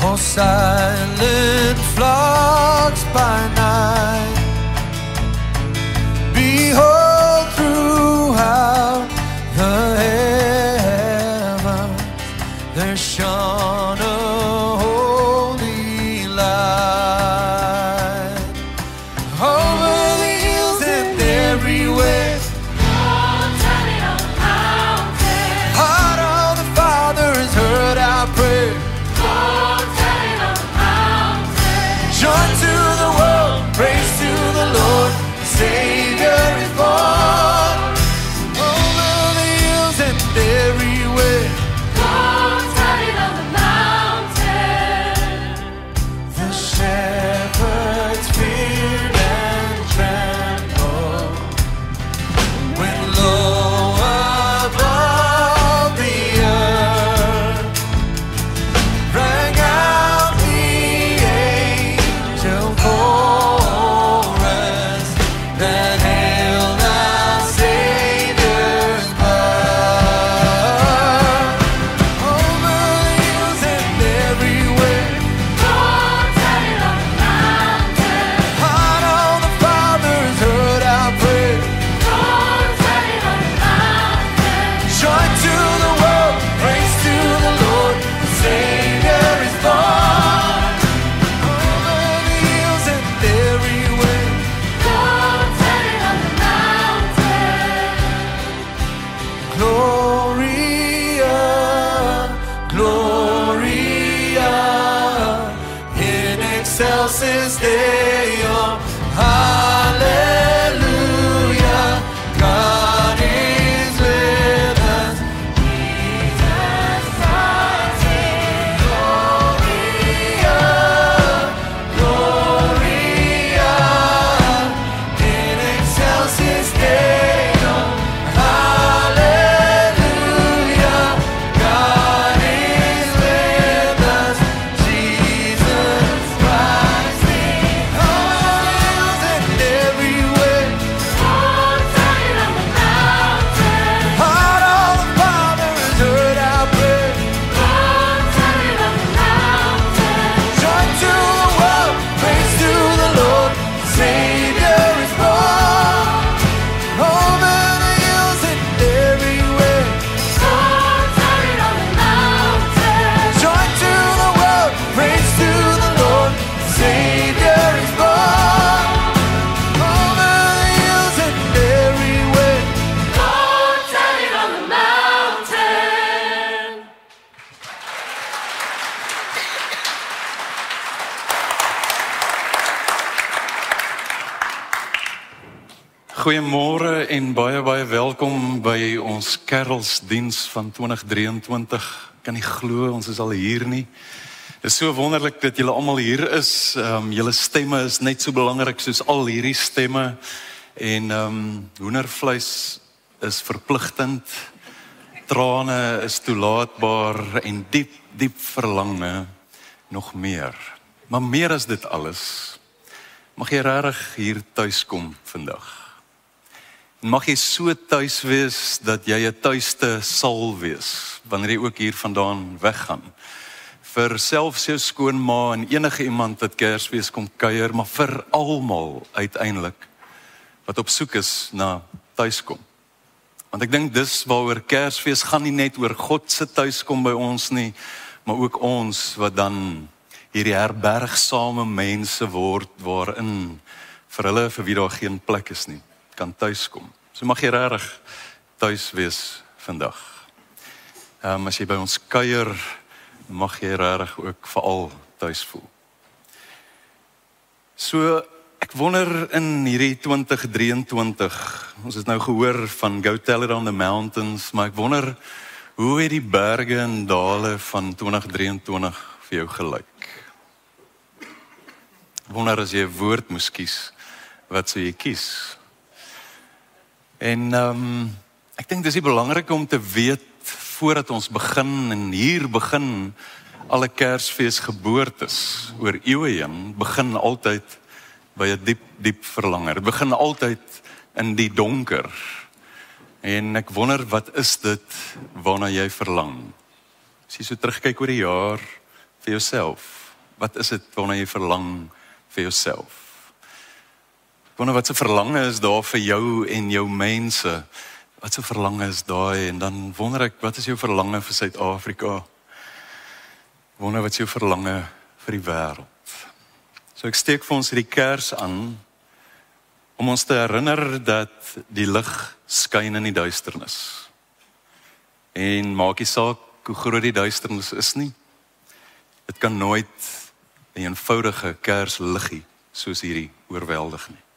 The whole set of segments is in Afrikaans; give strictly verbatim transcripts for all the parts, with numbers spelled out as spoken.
or silent flocks by night. Behold, throughout the heavens there shone a holy light. Over the hills and everywhere, Lord, turn it on the mountain. heart of the Father has heard our prayer. Lord, turn it on the mountain. Joy to the world, praise to the Lord, the Savior is born. Over the hills and everywhere, Lord, turn it on the mountain. the shepherds feared and trembled when low above the earth rang out the angel chorus that hailed our Savior's birth. Over the hills and everywhere, Lord, turn it on the mountain. heart of the Father's heard our prayer. Lord, turn it on the mountain. Joy to the world, praise to the Lord, the Savior is born. Over the hills and everywhere, Lord, turn it on the mountain. Gloria, Gloria, in excelsis Deo, hallelujah, God is with us. Jesus rising. Gloria, Gloria, in excelsis Deo, hallelujah, God is with us, Jesus rising. Over the hills and everywhere, Lord, turn it on the mountain. heart of the Father has heard our prayer. Lord, turn it on the mountain. Joy to the world, praise to the Lord, the Savior is born. Over the hills and everywhere, Lord, turn it on the mountain. joy to the world, praise to the Lord, the Savior is born. Over the hills and everywhere. Lord, turn it on the mountain. Goeiemôre en baie baie welkom by ons Kersdiens van twintig drieëntwintig. Kan nie glo ons is al hier nie. Dit is so wonderlik dat julle almal hier is. Ehm um, julle stemme is net so belangrik soos al hierdie stemme en ehm um, hoendervleis is verpligtend. Trane is toelaatbaar en diep diep verlange nog meer. Maar meer as dit alles, mag jy regtig hier tuis kom vandag. En mag jy so tuis wees dat jy 'n tuiste sal wees wanneer jy ook hier vandaan weggaan. Vir selfs jou skoonma en enige iemand wat Kersfees kom kuier, maar vir almal uiteindelik wat op soek is na tuiskom. Want ek dink dis waaroor Kersfees gaan, nie net oor God se tuiskom by ons nie, maar ook ons wat dan hierdie herbergsame mense word waarin vir hulle vir wie daar geen plek is nie, kan tuiskom. So mag jy regtig tuis wees vandag. Ehm um, as jy by ons kuier, mag jy regtig ook veral tuis voel. So ek wonder in hierdie twintig drieëntwintig, ons het nou gehoor van Go Tell It on the Mountains, maar ek wonder hoe het die berge en dale van twintig drieëntwintig vir jou gelyk? Ek wonder as jy 'n woord moes kies, wat sou jy kies? En um, ek dink dis die belangrik om te weet voordat ons begin en hier begin alle Kersfees geboortes oor eeue heen, begin altyd by 'n diep diep verlange. Dit begin altyd in die donker. En ek wonder, wat is dit waarna jy verlang? As jy so terugkyk oor die jaar, vir jouself? Wat is dit waarna jy verlang vir jouself? Ek wonder wat se verlange is daar vir jou en jou mense? Wat se verlange is daai? En dan wonder ek, wat is jou verlange vir Suid-Afrika? Wonder wat is jou verlange vir die wêreld? So ek steek vir ons hierdie kers aan om ons te herinner dat die lig skyn in die duisternis. En maak nie saak hoe groot die duisternis is nie. Dit kan nooit 'n eenvoudige kersliggie soos hierdie oorweldig nie.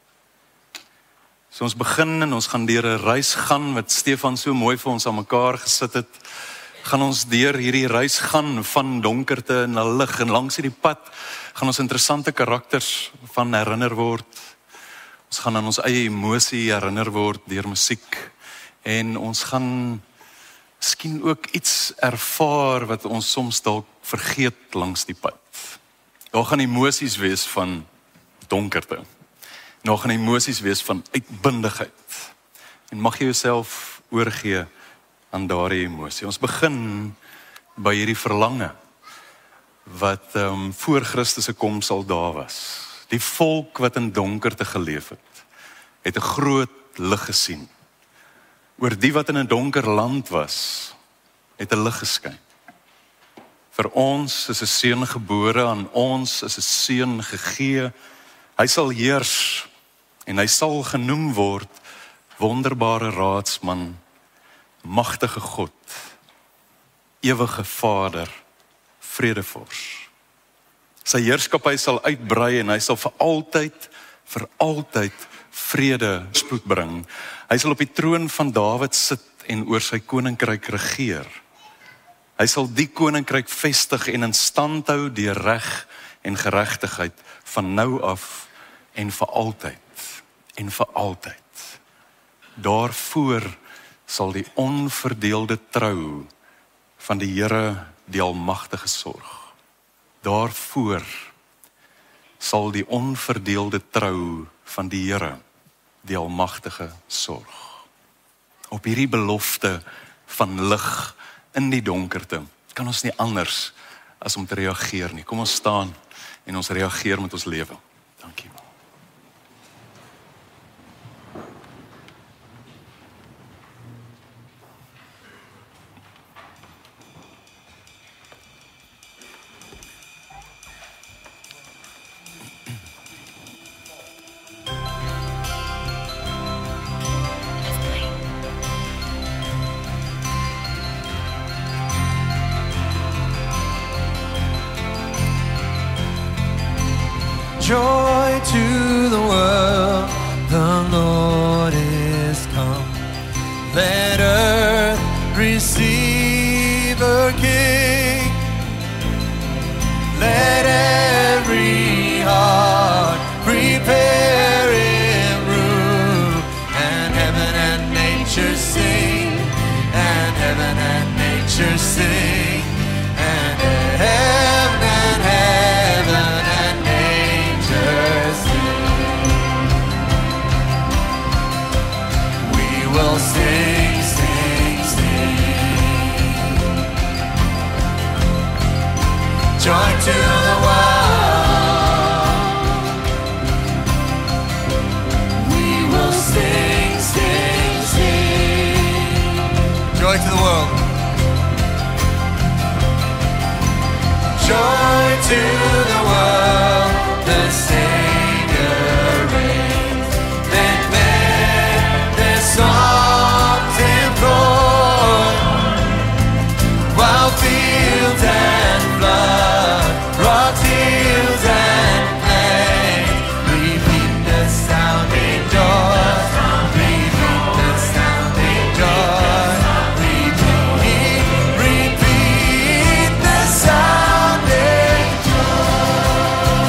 So ons begin en ons gaan deur 'n reis gaan wat Stefan so mooi vir ons aan mekaar gesit het. Gaan ons deur hierdie reis gaan van donkerte na lig, en langs hierdie pad gaan ons interessante karakters van herinner word. Ons gaan aan ons eie emosie herinner word deur musiek, en ons gaan miskien ook iets ervaar wat ons soms dalk vergeet langs die pad. Daar gaan emosies wees van donkerte. Daar gaan emosies wees van uitbundigheid. En mag jy jouself oorgee aan daardie emosie. Ons begin by hierdie verlange wat um, voor Christus se koms al daar was. Die volk wat in donkerte geleef het, het 'n groot lig gesien. Oor die wat in 'n donker land was, het 'n lig geskyn. Vir ons is 'n seun gebore, aan ons is 'n seun gegee. Hy sal heers en hy sal genoem word wonderbare raadsman, magtige God, ewige Vader, vredevors. Sy heerskappy sal uitbrei en hy sal vir altyd, vir altyd vrede spoed bring. Hy sal op die troon van Dawid sit en oor sy koninkryk regeer. Hy sal die koninkryk vestig en in stand hou deur reg en geregtigheid van nou af en vir altyd en vir altyd. Daarvoor sal die onverdeelde trou van die Here die Almagtige sorg. Daarvoor sal die onverdeelde trou van die Here die Almagtige sorg. Op hierdie belofte van lig in die donkerte kan ons nie anders as om te reageer nie. Kom ons staan en ons reageer met ons lewe. Dankie. Joy to the world, the Lord is come. Let earth receive her King. Let every heart prepare Him room. And heaven and nature sing, and heaven and nature sing, and heaven and heaven and nature sing. We will sing, sing, sing. Joy to the world. We will sing, sing, sing. Joy to the world. Joy to the world, the Savior reigns. Let men their songs employ, while fields and flood, rocks, hills and plains, repeat the sounding joy, repeat the sounding joy, repeat, repeat the sounding joy.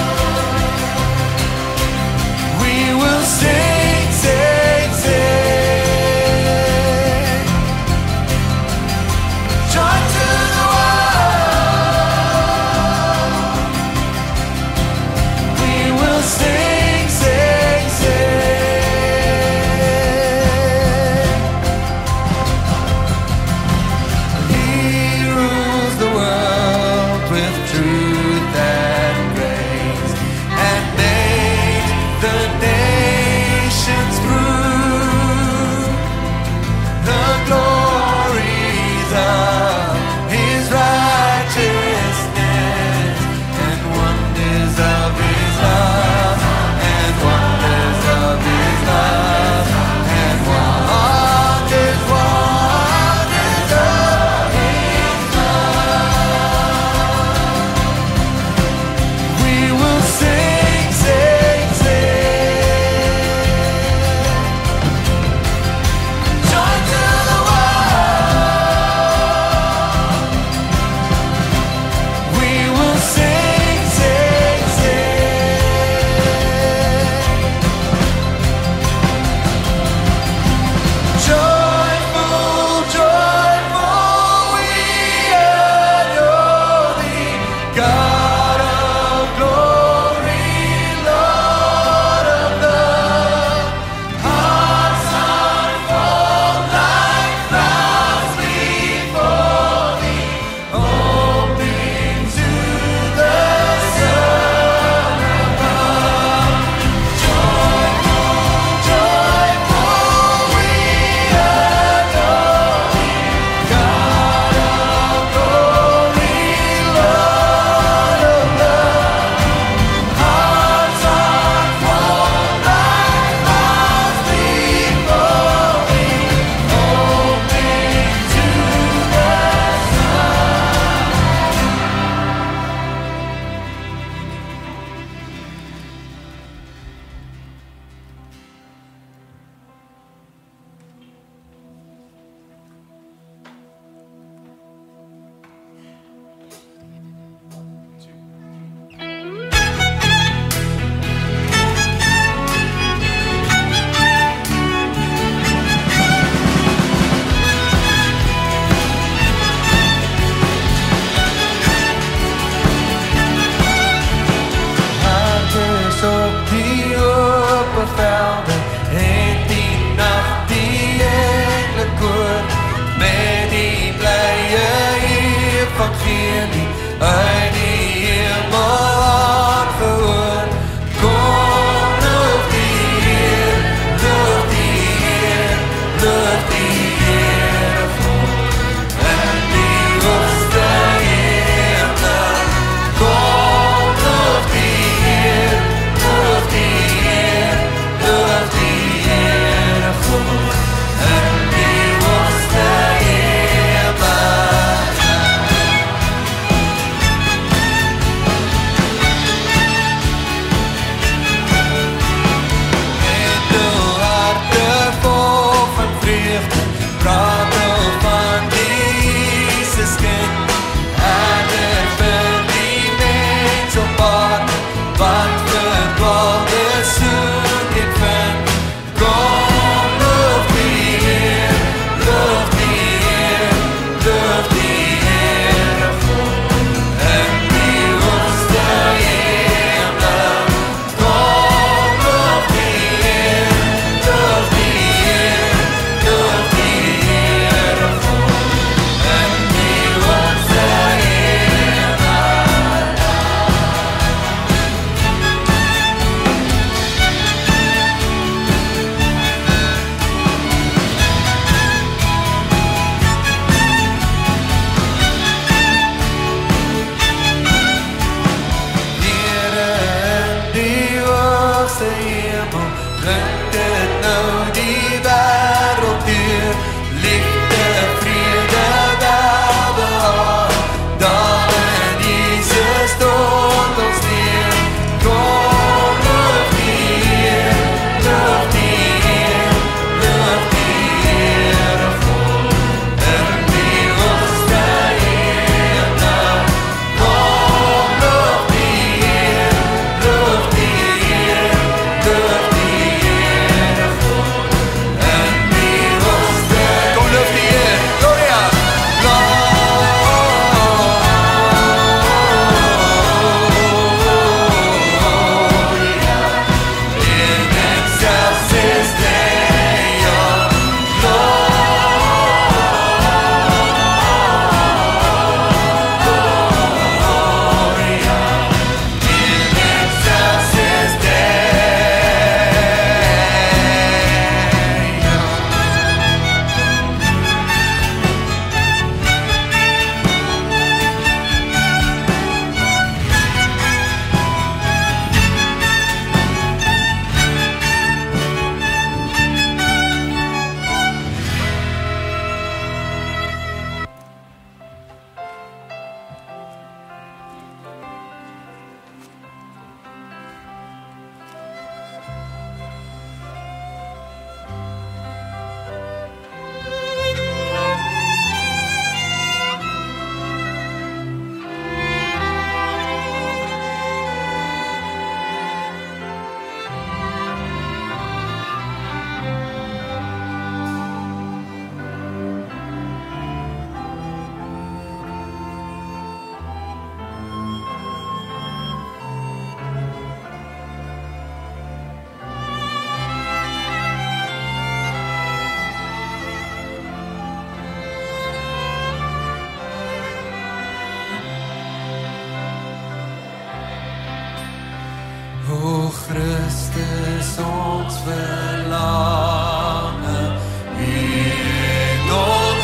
O Christus ons verlange, wie het ons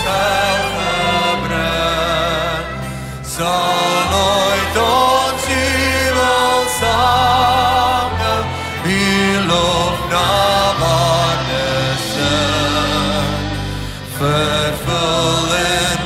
hergebring, sal nooit ons jubelsange, wie lof na waarde sing, vervul en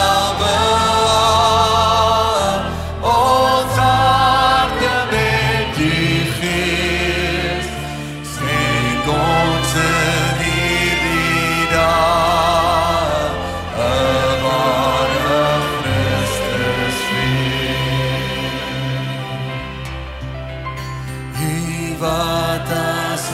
welbehaag, ons harte met die Gees, schenk ons in hierdie dag, 'n ware Christusfees. Hy wat as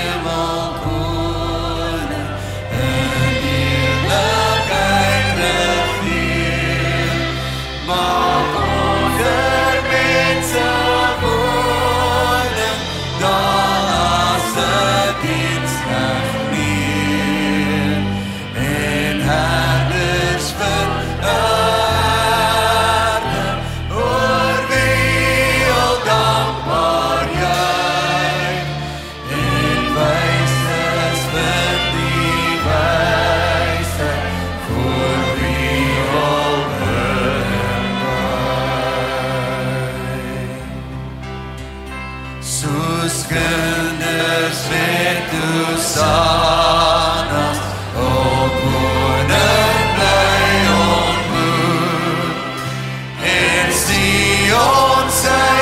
hemelkoning in heerlikheid regeer, maak onder mense woning, dan as 'n diensknegt neer, en herders vererde, oor wie al dankbaar juich, en wysers vir die wyse, voor wie al beheer buig. Soos kinders met Hosannas, o koning bly ontmoet, en Sion sy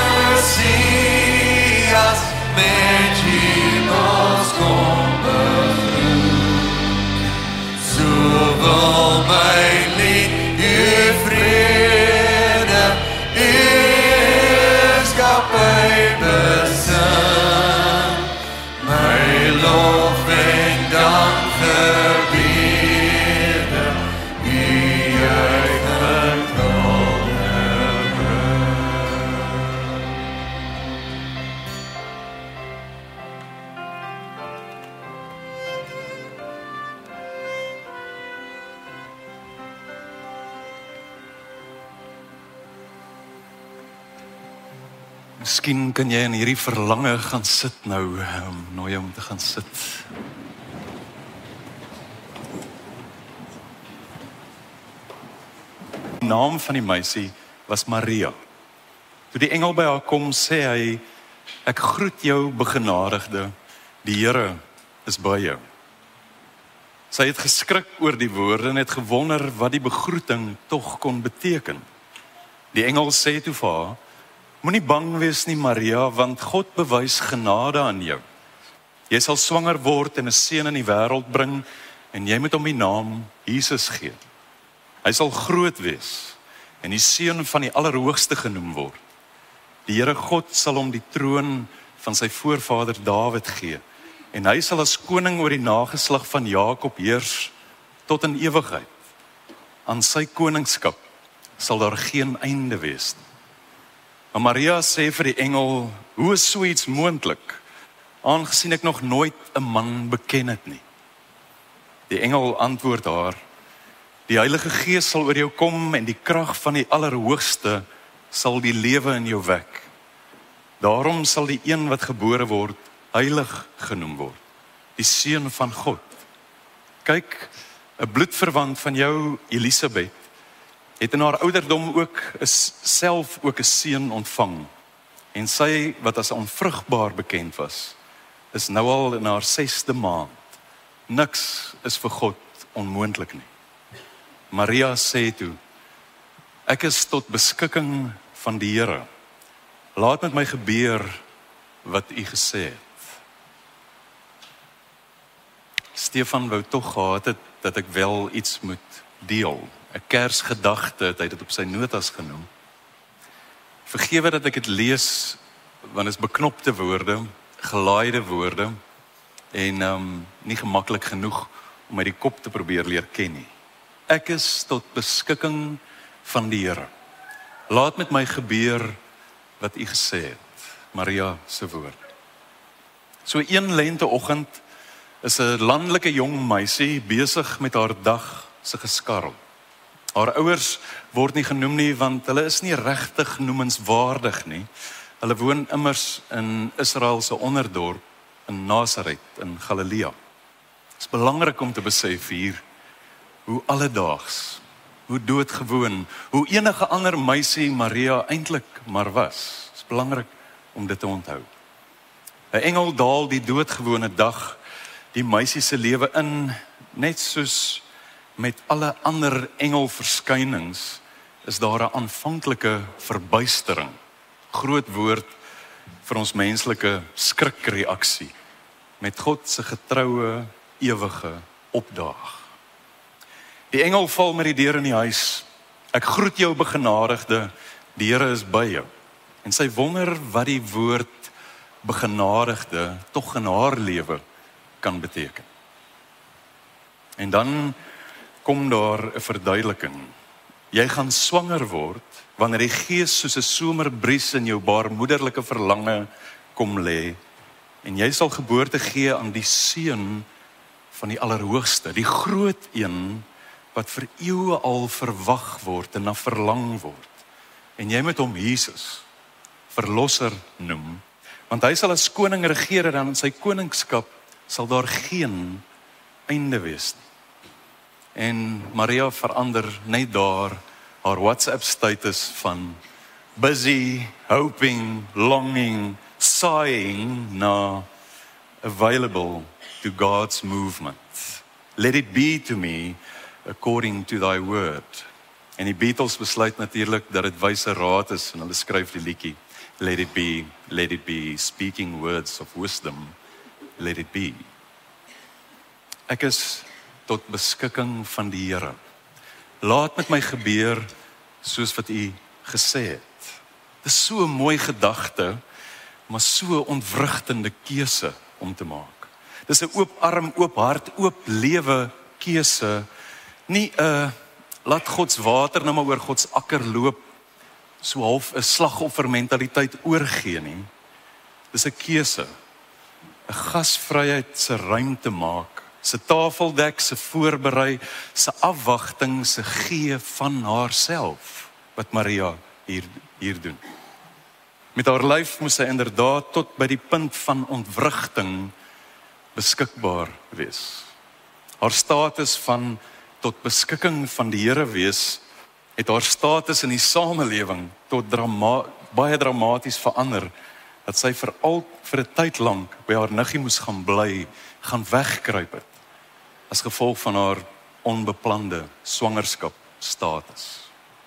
Messias met jubels kom begroet. So wil my lied u vrede, u heerskappy besing, my lof en dank gebede, u juichend Miskien kan jy in hierdie verlange gaan sit nou, um, nooi jou om te gaan sit. Die naam van die meisie was Maria. Toe die engel by haar kom, sê hy, ek groet jou begenadigde, die Here is by jou. Sy het geskrik oor die woorde en het gewonder wat die begroeting tog kon beteken. Die engel sê toe vir haar, moenie bang wees nie, Maria, want God bewys genade aan jou. Jy sal swanger word en 'n seun in die wêreld bring, en jy moet hom die naam Jesus gee. Hy sal groot wees en die seun van die Allerhoogste genoem word. Die Here God sal hom die troon van sy voorvader Dawid gee, en hy sal as koning oor die nageslag van Jakob heers tot in ewigheid. Aan sy koningskap sal daar geen einde wees nie. Maar Maria sê vir die engel, hoe is so iets moontlik, aangesien ek nog nooit 'n man beken het nie. Die engel antwoord haar, die Heilige Gees sal oor jou kom en die krag van die Allerhoogste sal die lewe in jou wek. Daarom sal die een wat gebore word, heilig genoem word, die seun van God. Kyk, 'n bloedverwant van jou, Elisabeth, het in haar ouderdom ook is self ook 'n seun ontvang. En sy wat as onvrugbaar bekend was, is nou al in haar sesde maand. Niks is vir God onmoontlik nie. Maria sê toe, ek is tot beskikking van die Here. Laat met my gebeur wat u gesê het. Stefan wou tog gehad het dat ek wel iets moet deel. 'n Kersgedagte het hy dit op sy notas genoem. Vergewe dat ek dit lees, want dit is beknopte woorde, gelaaide woorde en um, nie gemaklik genoeg om uit die kop te probeer leer ken nie. Ek is tot beskikking van die Here. Laat met my gebeur wat u gesê het. Maria se woord. So een lenteoggend is 'n landelike jong meisie besig met haar dag se geskarrel. Haar ouers word nie genoem nie, want hulle is nie regtig noemenswaardig nie. Hulle woon immers in Israel se onderdorp in Nasaret in Galilea. Het is belangrik om te besef hier hoe alledaags, hoe doodgewoon, hoe enige ander meisie Maria eintlik maar was. Het is belangrik om dit te onthou. 'n Engel daal die doodgewone dag die meisie se lewe in, net soos met alle ander engelverskynings is daar 'n aanvanklike verbuistering. Groot woord vir ons menslike skrikreaksie met God se getroue ewige opdaag. Die engel val met die deur in die huis. Ek groet jou begenadigde, die Here is by jou. En sy wonder wat die woord begenadigde tog in haar lewe kan beteken. En dan kom daar 'n verduideliking. Jy gaan swanger word wanneer die Gees soos 'n somerbries in jou baarmoederlike verlange kom lê en jy sal geboorte gee aan die seun van die Allerhoogste, die groot een wat vir eeue al verwag word en na verlang word. En jy moet hom Jesus, verlosser noem, want hy sal as koning regeer en in sy koningskap sal daar geen einde wees nie. En Maria verander net daar haar WhatsApp status van busy, hoping, longing, sighing na available to God's movement. Let it be to me according to thy word. En die Beatles besluit natuurlik dat dit wyse raad is en hulle skryf die liedjie Let it be, let it be, speaking words of wisdom, let it be. Ek is tot beskikking van die Here. Laat met my gebeur soos wat u gesê het. Dit is so 'n mooi gedagte, maar so 'n ontwrigtende keuse om te maak. Dis 'n oop arm, oop hart, oop lewe keuse, nie 'n laat God se water nou maar oor God se akker loop, so half 'n slagoffermentaliteit oorgee nie. Dis 'n keuse, 'n gasvryheid se ruimte maak, se tafeldek, se voorberei, se afwagting, se gee van haarself, wat Maria hier, hier doen. Met haar lyf moes sy inderdaad tot by die punt van ontwrigting beskikbaar wees. Haar status van tot beskikking van die Here wees, het haar status in die samelewing tot drama, baie dramaties verander, dat sy vir al vir 'n tyd lank by haar niggie moes gaan bly, gaan wegkruip het, as gevolg van haar onbeplande swangerskap status.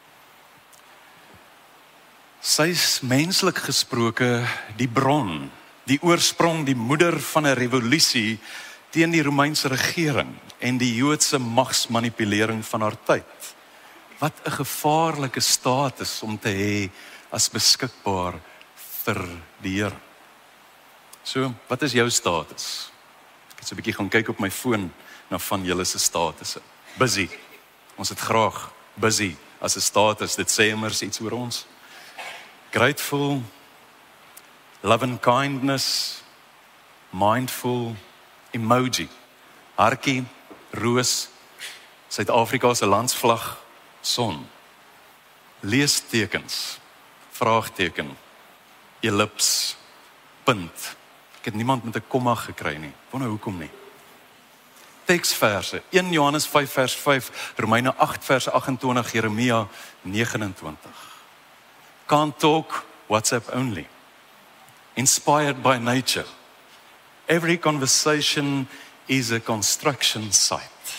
Sy is menslik gesproke die bron, die oorsprong, die moeder van 'n revolusie teen die Romeinse regering en die Joodse magsmanipulering van haar tyd. Wat 'n gevaarlike status om te hê as beskikbaar vir die Here. So, wat is jou status? Ek het so 'n bietjie gaan kyk op my foon na van julle se statusse. Busy. Ons het graag busy as 'n status. Dit sê immers iets oor ons. Grateful, love and kindness, mindful, emoji, hartjie, roos, Suid-Afrika se landsvlag, son, leestekens, vraagteken, ellips, punt. Ek het niemand met 'n komma gekry nie. Wonder hoekom nie. Teksverse, een Johannes vyf vers vyf, Romeine agt vers agt en twintig, Jeremia negen en twintig. Can't talk, WhatsApp only. Inspired by nature. Every conversation is a construction site.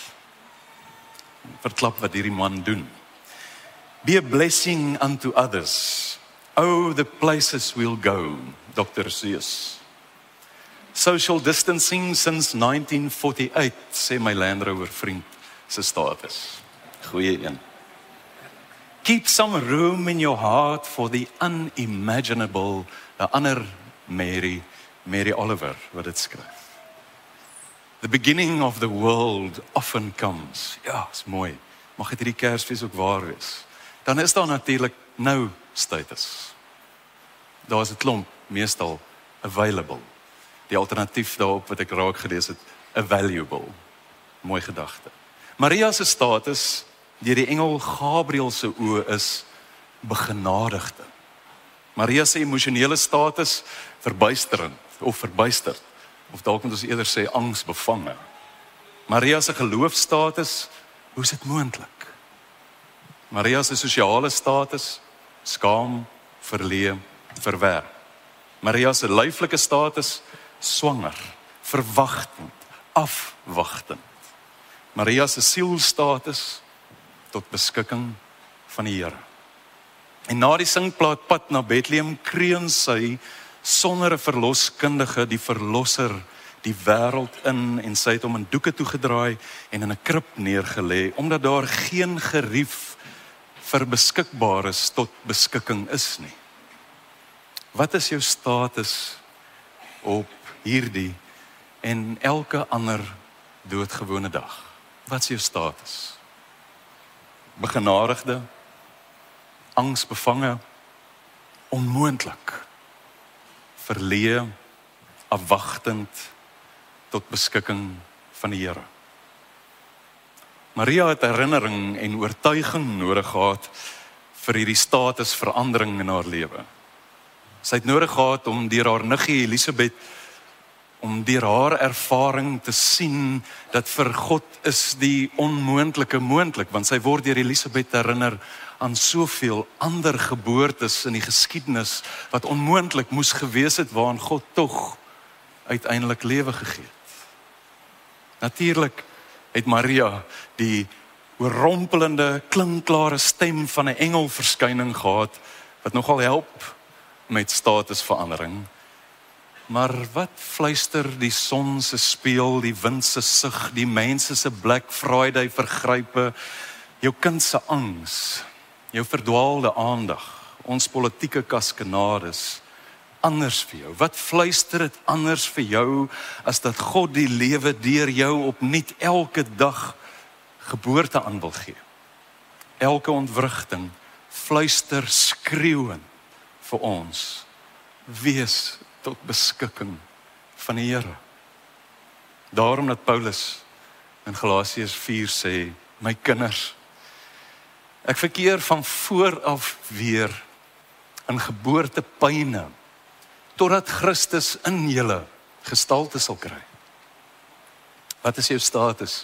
Verklap wat hierdie man doen. Be a blessing unto others. Oh, the places we'll go, Doctor Zeus. Social distancing since nineteen forty-eight, sê my Land Rover vriend se status. Goeie een. Keep some room in your heart for the unimaginable. 'n Ander Mary, Mary Oliver, wat dit skryf. The beginning of the world often comes. Ja, is mooi. Mag dit hierdie Kersfees ook waar wees. Dan is daar natuurlik nou status. Daar is 'n klomp, meestal available. Die alternatief daarop wat ek raak gelees het, available. Mooi gedagte. Maria se status deur die engel Gabriël se oë is begenadigde. Maria se emosionele status verbuisterend of verbuisterd, of dalk moet ons eerder sê angsbevange. Maria se geloofstatus, hoe is dit moontlik? Maria se sosiale status, skaam, verleë, verwerp. Maria se lyflike status, swanger, verwagtend, afwagtend. Maria se sielstatus, tot beskikking van die Here. En na die singplaat pad na Bethlehem kreun sy sonder 'n verloskundige die verlosser die wêreld in en sy het hom in doeke toegedraai en in 'n krib neergelê omdat daar geen gerief vir beskikbares tot beskikking is nie. Wat is jou status op hierdie en elke ander doodgewone dag? Wat is jou status? Begenadigde, angsbevange, onmoontlik, verleë, afwagtend tot beskikking van die Here. Maria het herinnering en oortuiging nodig gehad vir hierdie statusverandering in haar lewe. Sy het nodig gehad om deur haar niggie Elisabeth, om deur haar ervaring te sien dat vir God is die onmoontlike moontlik, want sy word deur Elisabeth herinner aan soveel ander geboortes in die geskiedenis wat onmoontlik moes gewees het waarin God tog uiteindelik lewe gegee het. Natuurlik het Maria die oorrompelende, klinkklare stem van 'n engelverskyning gehad wat nogal help met statusverandering. Maar wat fluister die son se speel, die wind se sug, die mense se Black Friday vergrype, jou kind se angs, jou verdwaalde aandag, ons politieke kaskanades, anders vir jou? Wat fluister dit anders vir jou as dat God die lewe deur jou opnuut elke dag geboorte aan wil gee? Elke ontwrigting fluister skreeuend vir ons, wees tot beskikking van die Here. Daarom dat Paulus in Galasiërs vier sê, my kinders, ek verkeer van vooraf weer in geboortepyne, totdat Christus in julle gestalte sal kry. Wat is jou status?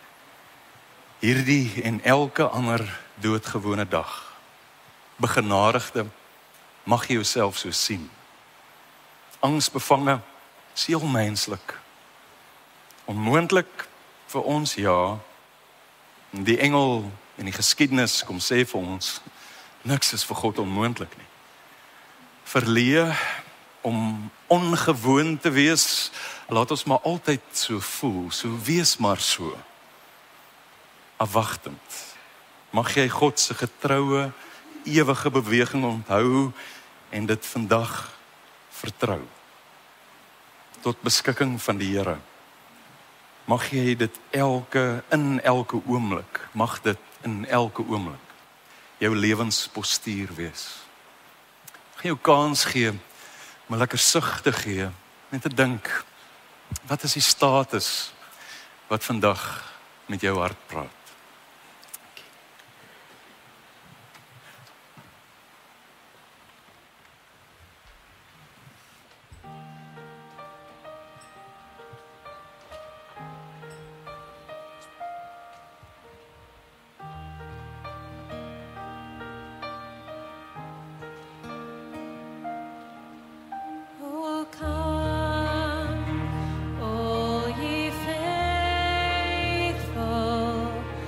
Hierdie en elke ander doodgewone dag. Begenadigde, mag jy jouself so sien. Angsbevange, is heel menslik. Onmoontlik vir ons, ja. Die engel in die geskiedenis kom sê vir ons, niks is vir God onmoontlik nie. Verleë om ongewoon te wees, laat ons maar altyd so voel, so wees maar so. Afwagtend. Mag jy God se getroue, ewige beweging onthou en dit vandag vertrou. Tot beskikking van die Here. Mag jy dit elke, in elke oomblik, mag dit in elke oomblik jou lewenspostuur wees. Mag jou kans gee om lekker sug te gee en te dink, wat is die status wat vandag met jou hart praat? Oh, come, all ye faithful,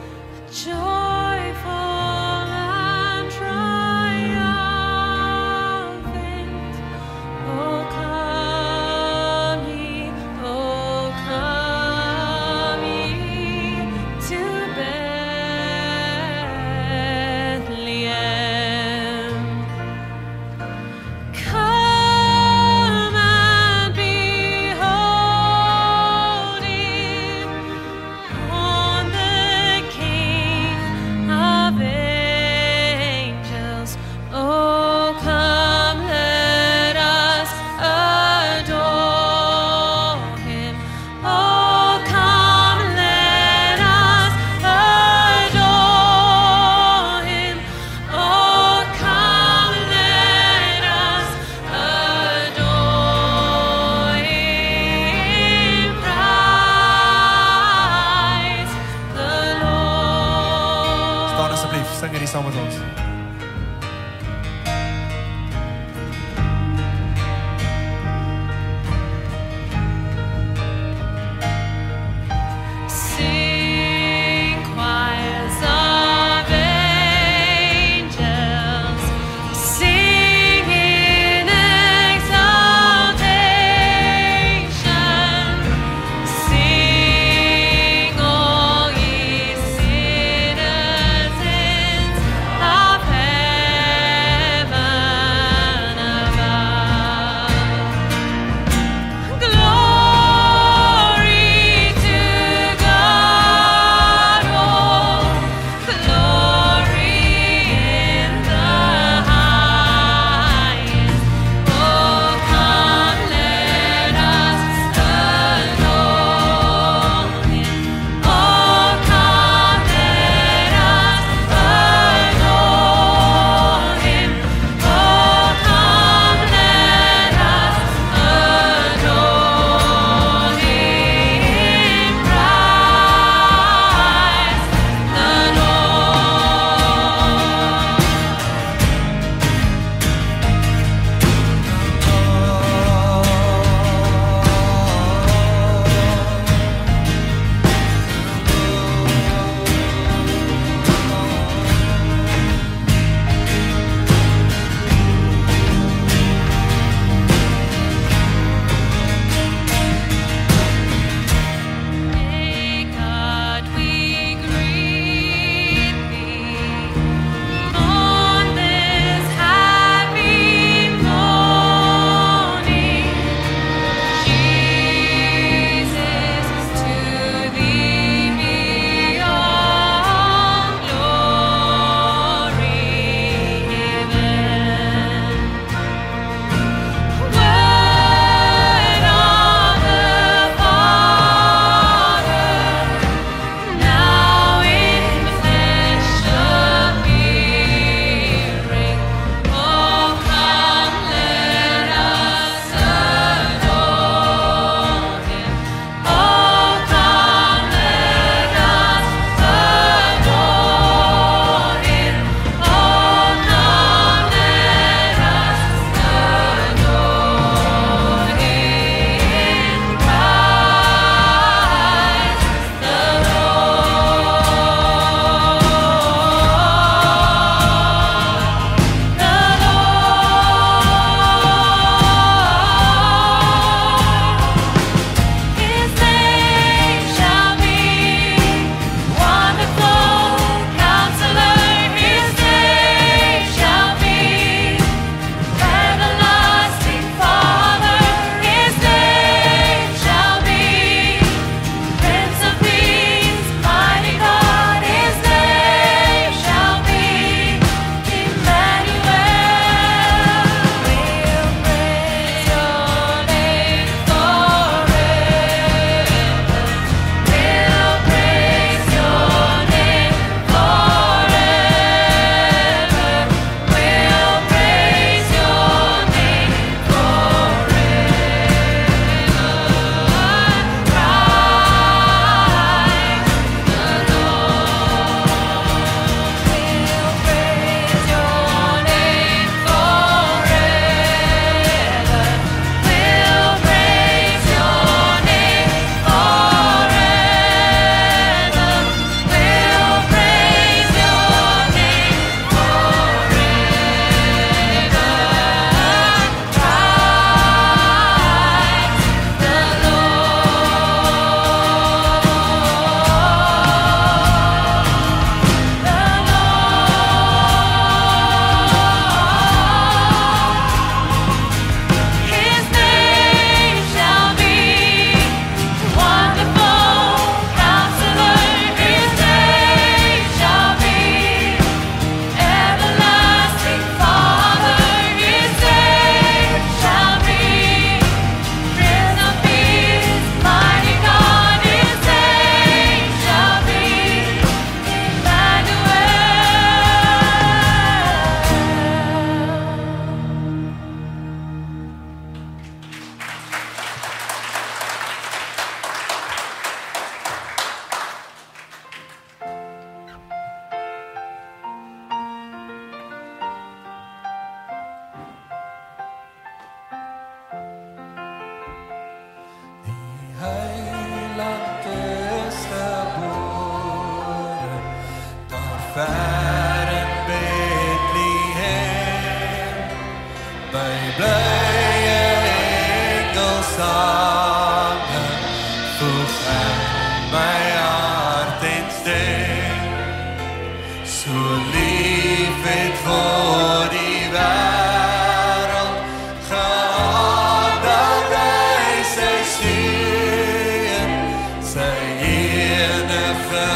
sange, voeg ek my hart en stem. So lief het God die wêreld gehad, dat hy sy seun, sy enige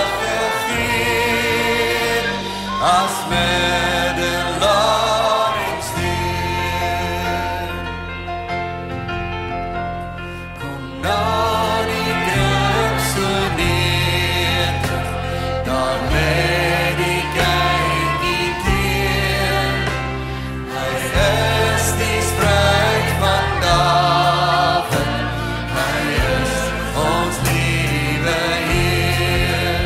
gegee, as middelaar en steun. Kom na die krib so nederig, daar lê die kindjie teen. Hy is die spruit van Dawid, hy is ons liewe Heer.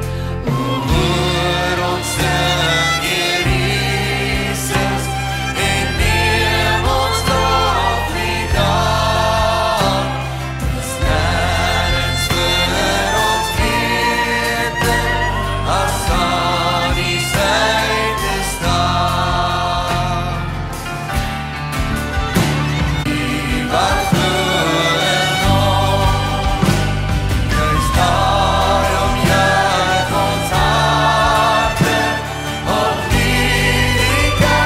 Hoor ons sing, Heer Jesus, en neem ons lof die dag. Dis nergens vir ons beter, as aan die sy te staan. Die wat glo in hom, juist daarom juich ons harte, op die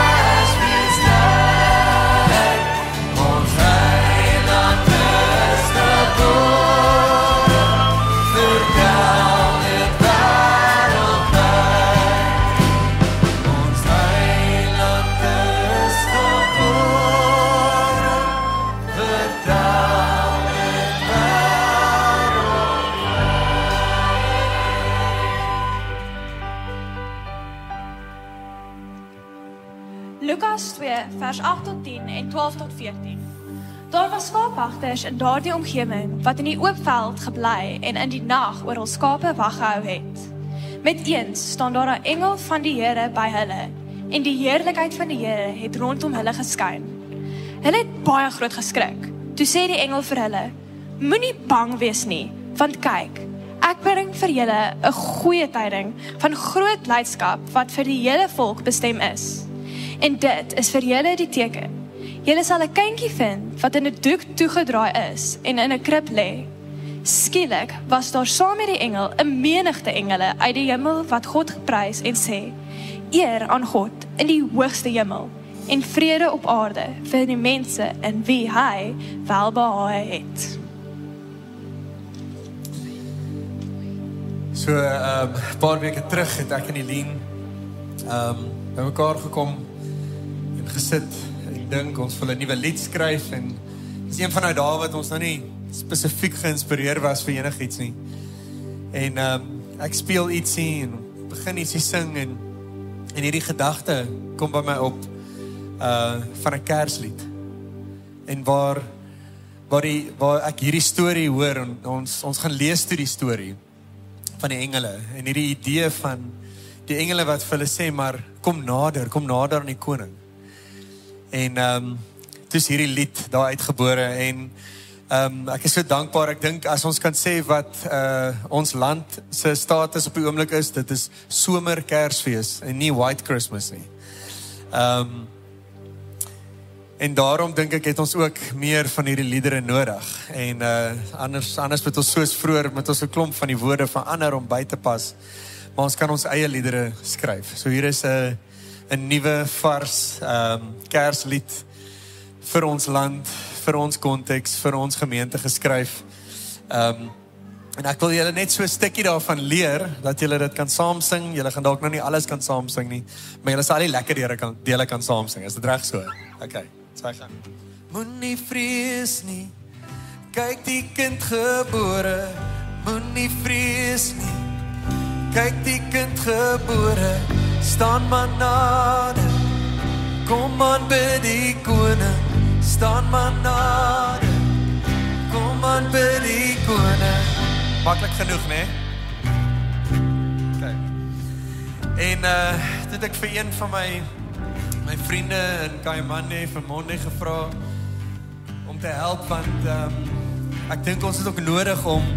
Kersfeestdag. Ons Heiland is gebore, vertel dit wêreldwyd. Ons Heiland is gebore, vertel dit Lukas twee, vers agt tot tien en twaalf tot veertien. Daar was skaapwagters in daardie omgewing wat in die oop veld gebly en in die nag oor hul skape wag gehou het. Met eens staan daar 'n engel van die Here by hulle en die heerlikheid van die Here het rondom hulle geskyn. Hulle het baie groot geskrik. Toe sê die engel vir hulle: "Moenie bang wees nie, want kyk, ek bring vir julle 'n goeie tyding van groot blydskap wat vir die hele volk bestem is. En dit is vir julle die teken. Julle sal 'n kindjie vind wat in 'n doek toegedraai is en in 'n krib lê." Skielik was daar saam met die engel 'n menigte engele uit die hemel wat God geprys en sê: "Eer aan God in die hoogste hemel en vrede op aarde vir die mense in wie hy welbehae het." So 'n um, paar weke terug het ek en Eileen um, by mekaar gekom en gesit en dink ons wil 'n nuwe lied skryf, en dis een van daai dae wat ons nou nie spesifiek geïnspireer was vir enigiets nie. En um, ek speel ietsie en begin ietsie sing, en en hierdie gedagte kom by my op uh, van 'n Kerslied. En waar waar die waar ek hierdie storie hoor, en ons ons gaan lees toe die storie van die engele en hierdie idee van die engele wat vir hulle sê, maar kom nader, kom nader aan die koning. En um, toe is hierdie lied daar uitgebore, en um, ek is so dankbaar. Ek dink as ons kan sê wat uh, ons land se status op die oomblik is, dit is somer Kersfees en nie White Christmas nie. Um, en daarom dink ek het ons ook meer van hierdie liedere nodig. En uh, anders anders met ons soos vroeër met ons 'n klomp van die woorde van ander om by te pas. Maar ons kan ons eie liedere skryf. So hier is 'n 'n nuwe vars um, Kerslied vir ons land, vir ons konteks, vir ons gemeente geskryf. Um, en ek wil julle net so 'n stukkie daarvan leer, dat julle dit kan saam sing. Julle gaan dalk nou nie alles kan saam sing nie, maar julle sal al die lekker dele kan, dele kan saam sing. Is dit reg so? Okay, so gaan. Moenie vrees nie, kyk die kind gebore. Moenie vrees nie, kyk die kind gebore. Staan maar nader, kom aan by die koning. Staan maar nader, kom aan by die koning. Maklik genoeg, né? Okay. En uh, dit ek vir een van my my vriende in Kaimane vir Monde gevra om te help, want um, ek dink ons het ook nodig om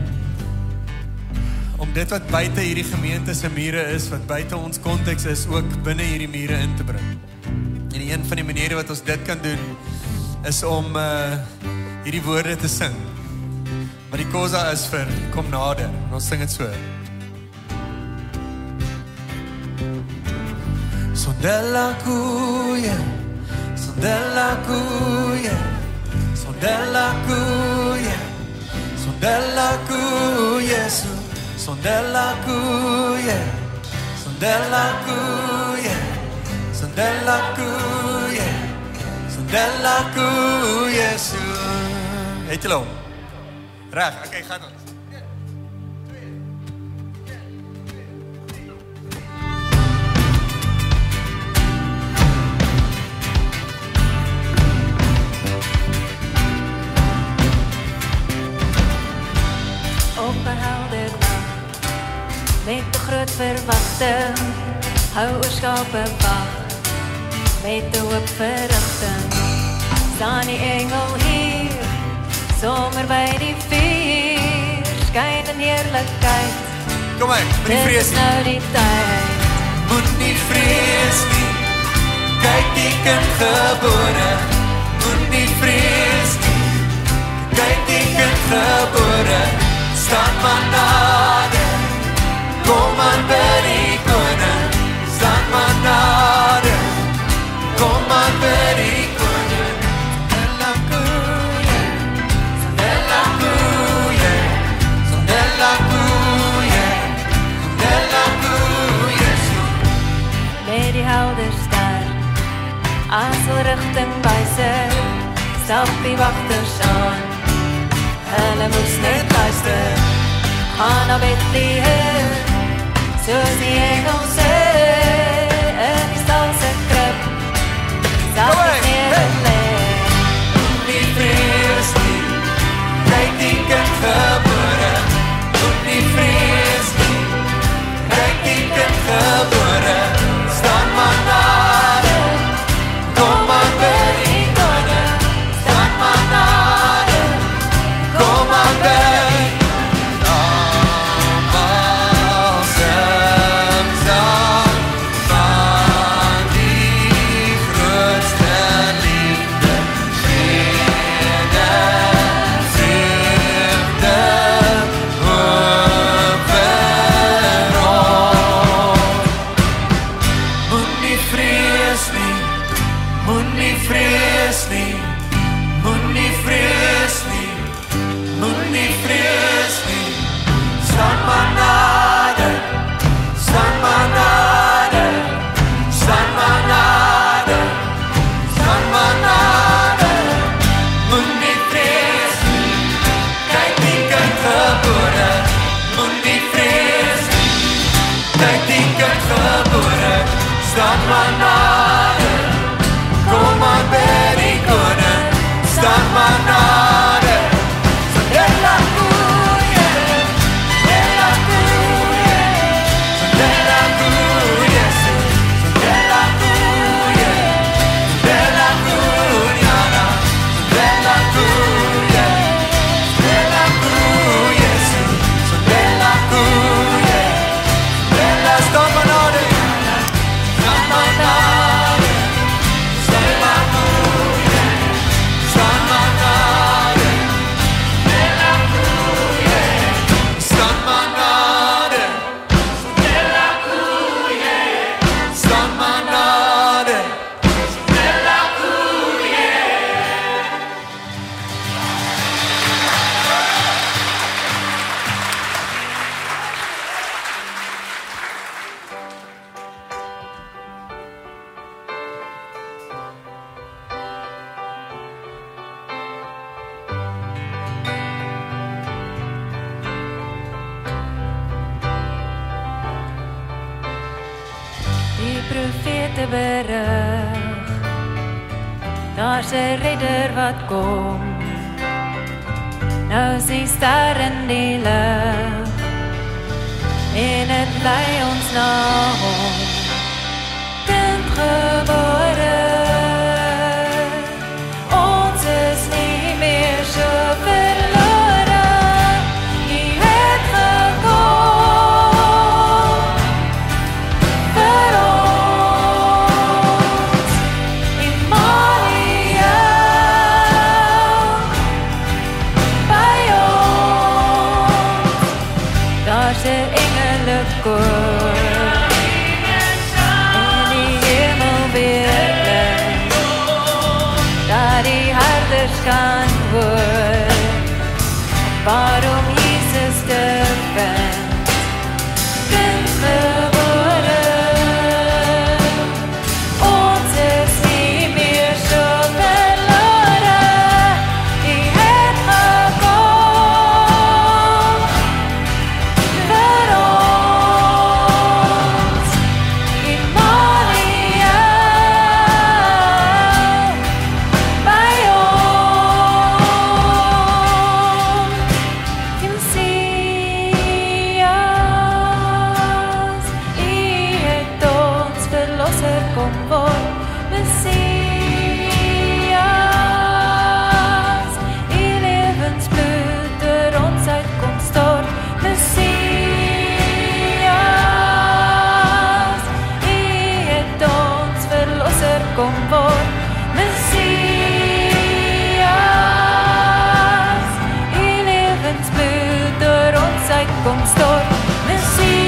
om dit wat buite hierdie gemeente se mure is, wat buite ons konteks is, ook binne hierdie mure in te bring. En een van die maniere wat ons dit kan doen is om uh, hierdie woorde te sing. Maar die kosa is vir kom nader. En ons sing dit so. Sondela kuye, sondela kuye, sondela kuye, sondela kuye, sondela kuye, sondela kuye, sondela kuye, sondela kuye. Het julle hom? Reg, okay, gaan ons. Met de groot verwachting, hou oorskape wag. Met de hoop verrichting, staan die engel hier, zomer bij die vuur, skyn in heerlijkheid. Kom maar, moet nie vrees Dit is nou die tyd. Moet nie vrees nie, kyk die kind gebore. Moet nie vrees nie, kyk die kind gebore. Staan maar nader. Kom aan by die koning, staan maar nader. Kom aan by die koning. Sondela kuye, sondela kuye, sondela kuye, sondela kuye. Met die helder ster, as hulle rigting wyser, stap die wagters aan. Hulle moes net luister, gaan na Bethlehem. Soos die engel sê, in die stalse krib, sal die neer lê. Moet nie vrees nie, kyk die kind gebore. Moet nie vrees nie, kyk die kind gebore. Staan maar nader, kom maar by die koning. Staan maar nader, kom maar by. Staan maar nader, kom maar by die koning. Staan maar nader. Sondela kuye, sondela kuye, sondela kuye, sondela kuye, sondela kuye, sondela kuye, sondela kuye, sondela kuye, sondela staan maar nader. Profete berig, daar's 'n redder wat kom. Nou is die ster in die lug, en het lei ons na hom. Kind gebore, ons is nie meer so verlore. Hy het gekom vir ons, Immanuel. anders kan hoor waarom Jesus tervind kind gebore. Ons is nie meer so verlore, die het gekom vir ons, Immanuel, by ons, die Messias, U het ons verlosser kom word, Messias, U lewensbloed deur ons uit kom stort, Messias, U het ons verlosser kom word, Messias, U lewensbloed deur ons uit kom stort, Messias.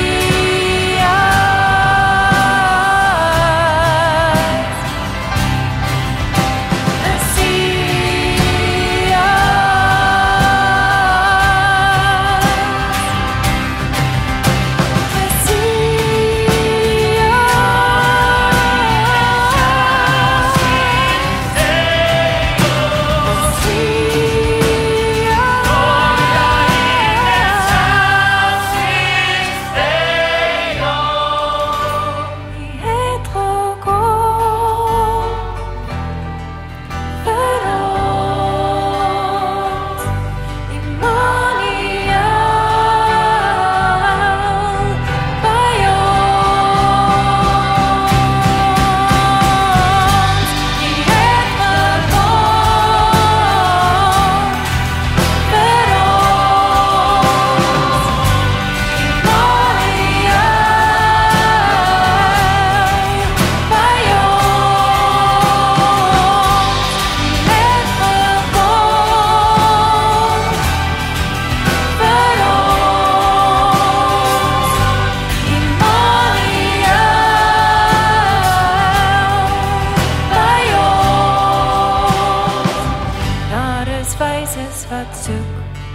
Wat soek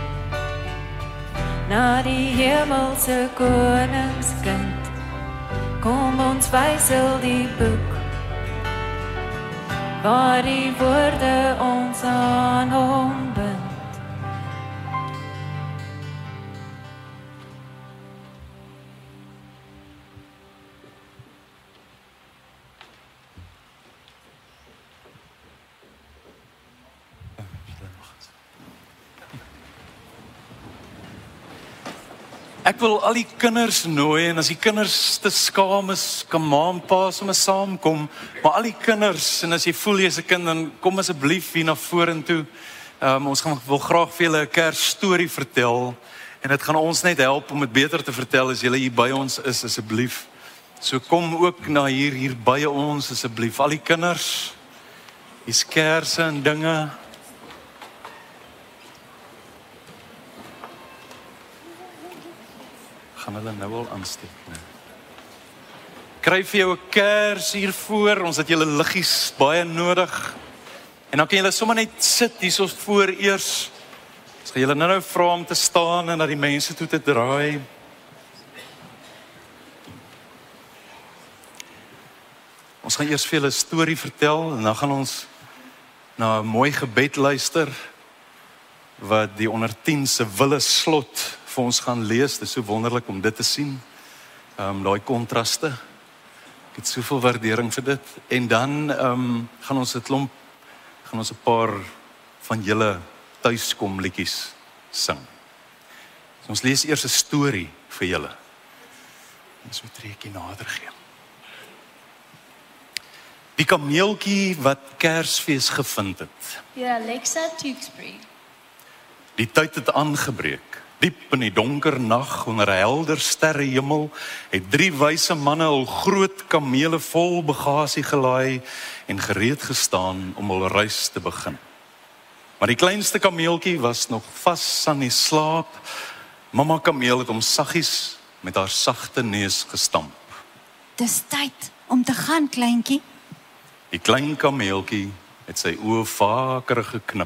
na die hemelse koningskind, kom ons wysel die boek waar die woorde ons aan hom bind. Ek wil al die kinders nooi, en as die kinders te skaam is, kan ma en pa sommer saamkom, maar al die kinders, en as jy voel jy is 'n kind, dan kom asseblief hier na vorentoe. Um, ons gaan wil graag vir julle 'n Kersstorie vertel, en dit gaan ons net help om dit beter te vertel as julle hier by ons is, asseblief. So kom ook na hier, hier by ons, asseblief. Al die kinders, hier's kersse en dinge. Gaan hulle nou al aansteek, nee. Kry vir jou 'n kers hiervoor, ons het julle liggies baie nodig. En dan kan julle sommer net sit hierso voor eers. Ons gaan julle nou nou vra om te staan en na die mense toe te draai. Ons gaan eers vir julle 'n storie vertel en dan gaan ons na 'n mooi gebed luister wat die onder tien se Wille slot vir ons gaan lees. Dit is so wonderlik om dit te sien. Ehm um, daai kontraste. Ek het soveel waardering vir dit. En dan ehm um, gaan ons 'n klomp gaan ons 'n paar van julle tuiskom liedjies sing. So ons lees eers 'n storie vir julle. Ons moet 'n treukie nader gee. Die kameeltjie wat Kersfees gevind het. Deur Alexa Tewksbury. Die tyd het aangebreek. Diep in die donker nag onder 'n helder sterrehemel het drie wyse manne hul groot kamele vol bagasie gelaai en gereed gestaan om hul reis te begin. Maar die kleinste kameeltjie was nog vas aan die slaap. Mamma kameel het hom saggies met haar sagte neus gestamp. Dis tyd om te gaan, kleintjie. Die klein kameeltjie het sy oë vaker geknip.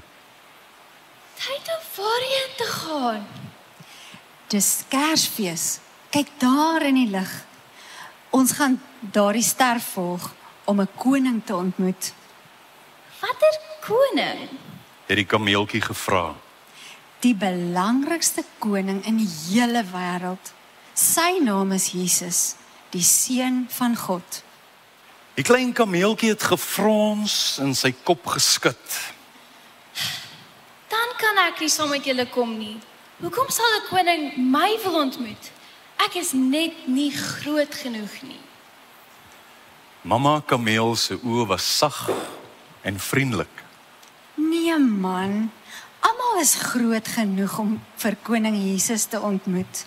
Tyd om waarheen te gaan. Dis Kersfees. Kyk daar in die lig. Ons gaan daardie ster volg om 'n koning te ontmoet. Watter koning? Het die kameeltjie gevra. Die belangrikste koning in die hele wêreld. Sy naam is Jesus, die seun van God. Die klein kameeltjie het gefrons en sy kop geskit. Dan kan ek nie saam met julle kom nie. Hoekom sal 'n koning my wil ontmoet? Ek is net nie groot genoeg nie. Mamma kameel se oë was sag en vriendelik. Nee man, almal is groot genoeg om vir koning Jesus te ontmoet.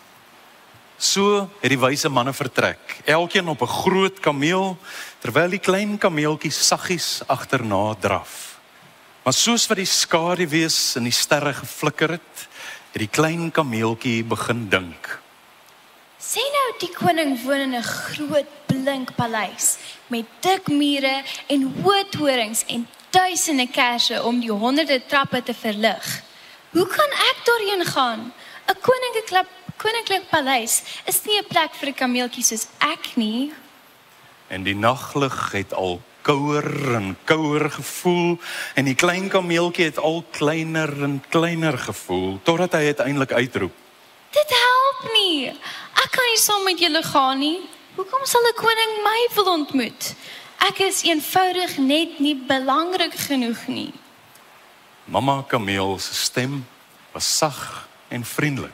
So het die wyse manne vertrek, elkeen op 'n groot kameel, terwyl die klein kameeltjie saggies agterna draf. Maar soos wat die skaduwees in die sterre geflikker het, het die klein kameeltjie begin dink. Sê nou die koning woon in 'n groot blink paleis met dik mure en hoë torings en duisende kersse om die honderde trappe te verlig. Hoe kan ek daarheen gaan? 'n Koninklike koninklike paleis is nie 'n plek vir 'n kameeltjie soos ek nie. En die naglig het al kouer en kouer gevoel en die klein kameeltjie het al kleiner en kleiner gevoel totdat hy uiteindelik uitroep. Dit help nie. Ek kan nie saam met julle gaan nie. Hoekom sal 'n koning my wil ontmoet? Ek is eenvoudig net nie belangrik genoeg nie. Mamma kameel se stem was sag en vriendelik.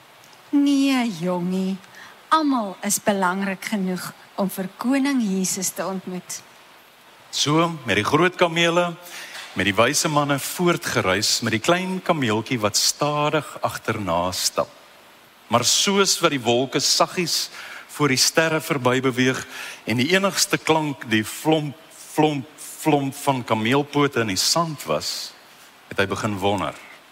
Nee jongie, almal is belangrik genoeg om vir koning Jesus te ontmoet. So met die groot kamele, met die wyse manne voortgereis met die klein kameeltjie wat stadig agterna stap. Maar soos wat die wolke saggies voor die sterre verby beweeg en die enigste klank die flomp, flomp, flomp van kameelpote in die sand was, het hy begin wonder.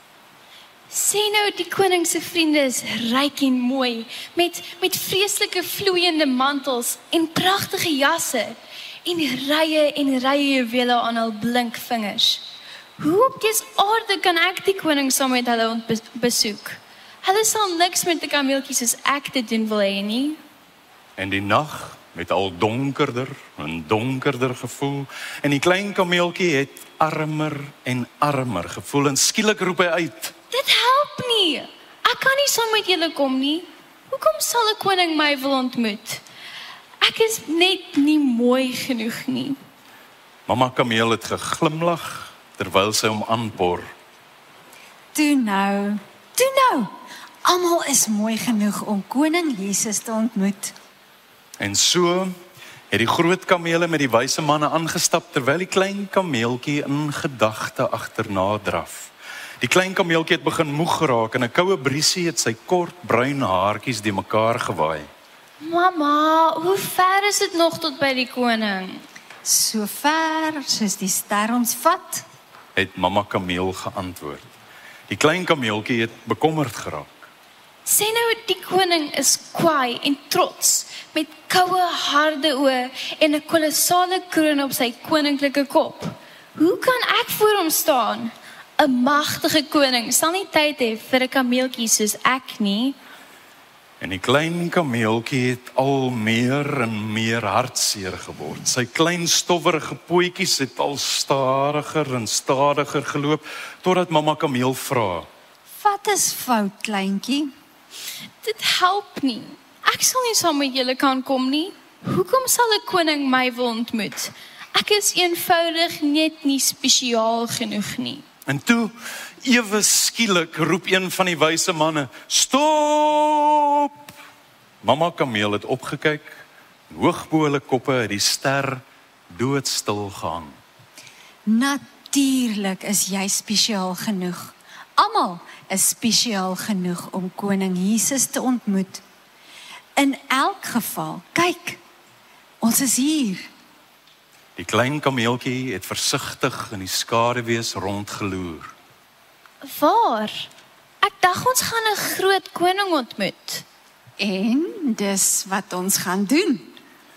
Sê nou die koning se vriende is ryk en mooi, met, met vreeslike vloeiende mantels en pragtige jasse, en rye en rye juwele aan hul blink vingers. Hoe op dese aarde kan ek die koning saam met hulle ontbesoek? Hulle sal niks met die kameeltjies soos ek dit doen wil hê nie. En die nag met al donkerder en donkerder gevoel, en die klein kameeltjie het armer en armer gevoel, en skielik roep hy uit. Dit help nie. Ek kan nie saam met julle kom nie. Hoekom sal 'n koning my wil ontmoet? Ek is net nie mooi genoeg nie. Mamma kameel het geglimlag terwyl sy hom aanpor. Toe nou, toe nou. Almal is mooi genoeg om koning Jesus te ontmoet. En so het die groot kamele met die wyse manne aangestap terwyl die klein kameeltjie in gedagte agterna draf. Die klein kameeltjie het begin moeg geraak en 'n koue briesie het sy kort bruin haartjies die mekaar gewaai. Mamma, hoe ver is dit nog tot by die koning? So ver soos die ster ons vat. Het mamma kameel geantwoord. Die klein kameeltjie het bekommerd geraak. Sê nou die koning is kwaai en trots, met koue harde oë en 'n kolossale kroon op sy koninklike kop. Hoe kan ek voor hom staan? 'n Magtige koning sal nie tyd hê vir 'n kameeltjie soos ek nie. En die klein kameeltjie het al meer en meer hartseer geword. Sy klein stowwerige pootjies het al stadiger en stadiger geloop totdat mamma kameel vra. Wat is fout, kleintjie? Dit help nie. Ek sal nie saam met julle kan kom nie. Hoekom sal 'n koning my wil ontmoet? Ek is eenvoudig net nie spesiaal genoeg nie. En toe, ewe skielik roep een van die wyse manne, "Stop!" Mamma kameel het opgekyk, hoog bo hulle koppe het die ster doodstil gehang. Natuurlik is jy spesiaal genoeg. Almal is spesiaal genoeg om koning Jesus te ontmoet. In elk geval, kyk, ons is hier. Die klein kameeltjie het versigtig in die skaduwees rondgeloer. Waar? Ek dink ons gaan 'n groot koning ontmoet. En dis wat ons gaan doen.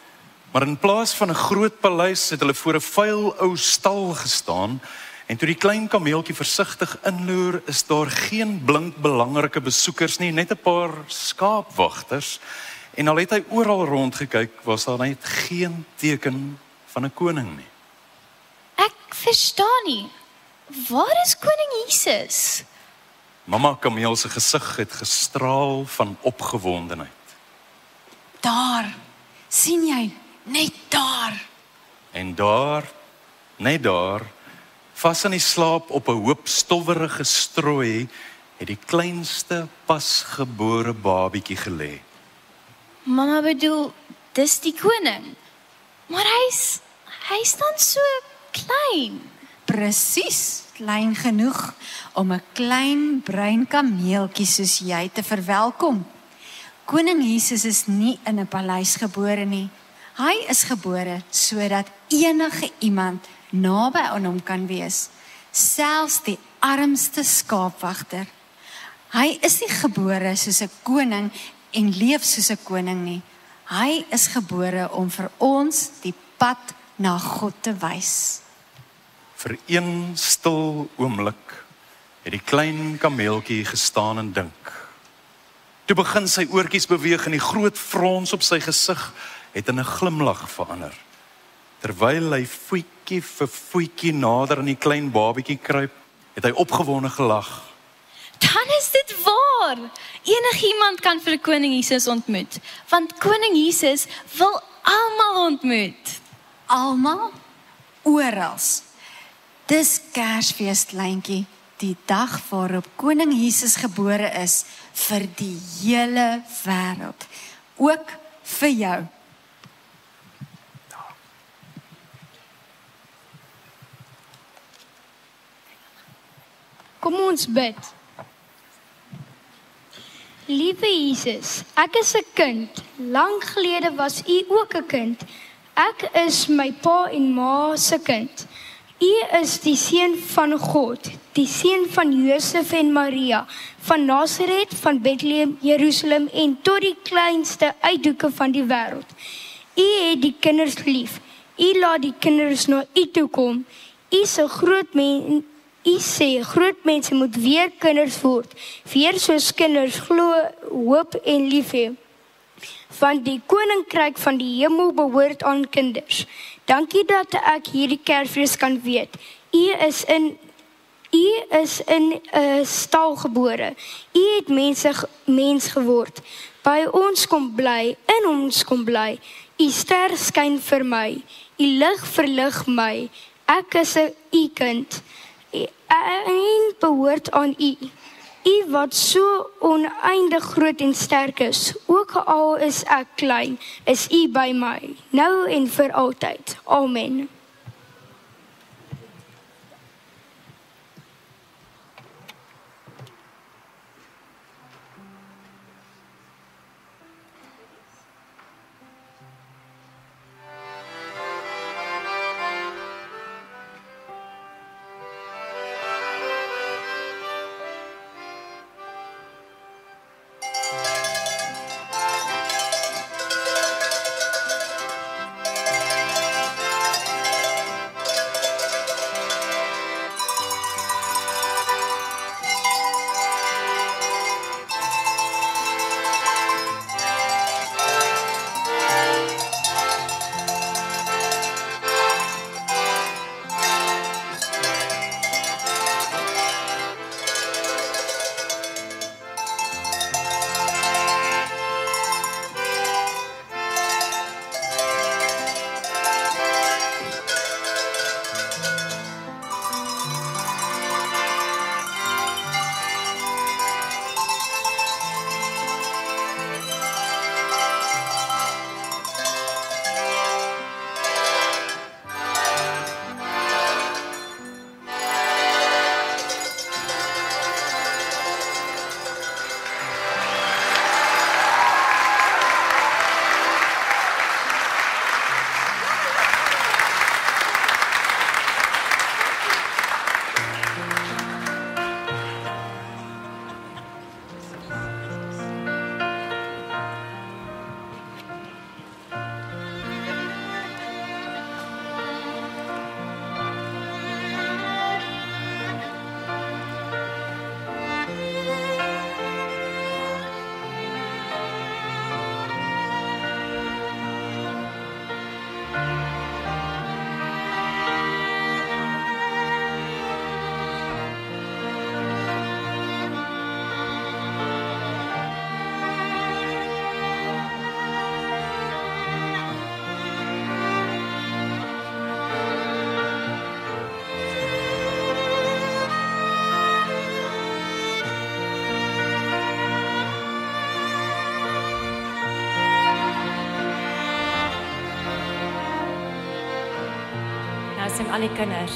Maar in plaas van 'n groot paleis het hulle voor 'n vuil ou stal gestaan, en toe die klein kameeltjie versigtig inloer, is daar geen blink belangrike besoekers nie, net 'n paar skaapwagters, en al het hy oral rondgekyk, was daar net geen teken van 'n koning nie. Ek verstaan nie. Waar is koning Jesus? Mamma Kameel se gesig het gestraal van opgewondenheid. Daar, sien jy, net daar. En daar, net daar, vas in die slaap op 'n hoop stowwerige strooi, het die kleinste pasgebore babietjie gelê. Mama bedoel, dis die koning. Maar hy's, hy staan so klein. Presies, klein genoeg om 'n klein bruin kameeltjie soos jy te verwelkom. Koning Jesus is nie in 'n paleis gebore nie. Hy is gebore sodat enige iemand naby aan hom kan wees, selfs die armste skaapwagter. Hy is nie gebore soos 'n koning en leef soos 'n koning nie. Hy is gebore om vir ons die pad na God te wys. Vir een stil oomblik het die klein kameeltjie gestaan en dink. Toe begin sy oortjies beweeg en die groot frons op sy gesig het in 'n glimlag verander. Terwyl hy voetjie vir voetjie nader aan die klein babietjie kruip, het hy opgewonde gelag. Dan is dit waar. Enigiemand kan vir koning Jesus ontmoet, want koning Jesus wil almal ontmoet. Almal, orals. Dis Kersfees, kleintjie, die dag waarop koning Jesus gebore is vir die hele wêreld, ook vir jou. Kom ons bid. Liewe Jesus, ek is 'n kind. Lang gelede was u ook 'n kind. Ek is my pa en ma se kind. U is die seun van God, die seun van Josef en Maria, van Nasaret, van Bethlehem, Jerusalem en tot die kleinste uithoeke van die wêreld. U het die kinders lief. U laat die kinders na u toe kom. U is 'n groot mens. U sê, groot mense moet weer kinders word, weer soos kinders glo, hoop en lief hê. Want die koninkryk van die hemel behoort aan kinders. Dankie dat ek hierdie Kersfees kan weet. U is in U is in 'n stal gebore. U het mense mens geword. By ons kom bly, in ons kom bly. U ster skyn vir my. U lig verlig my. Ek is 'n u kind. En behoort aan u. U wat so oneindig groot en sterk is, ook al is ek klein, is u by my, nou en vir altyd. Amen. sing al die kinders.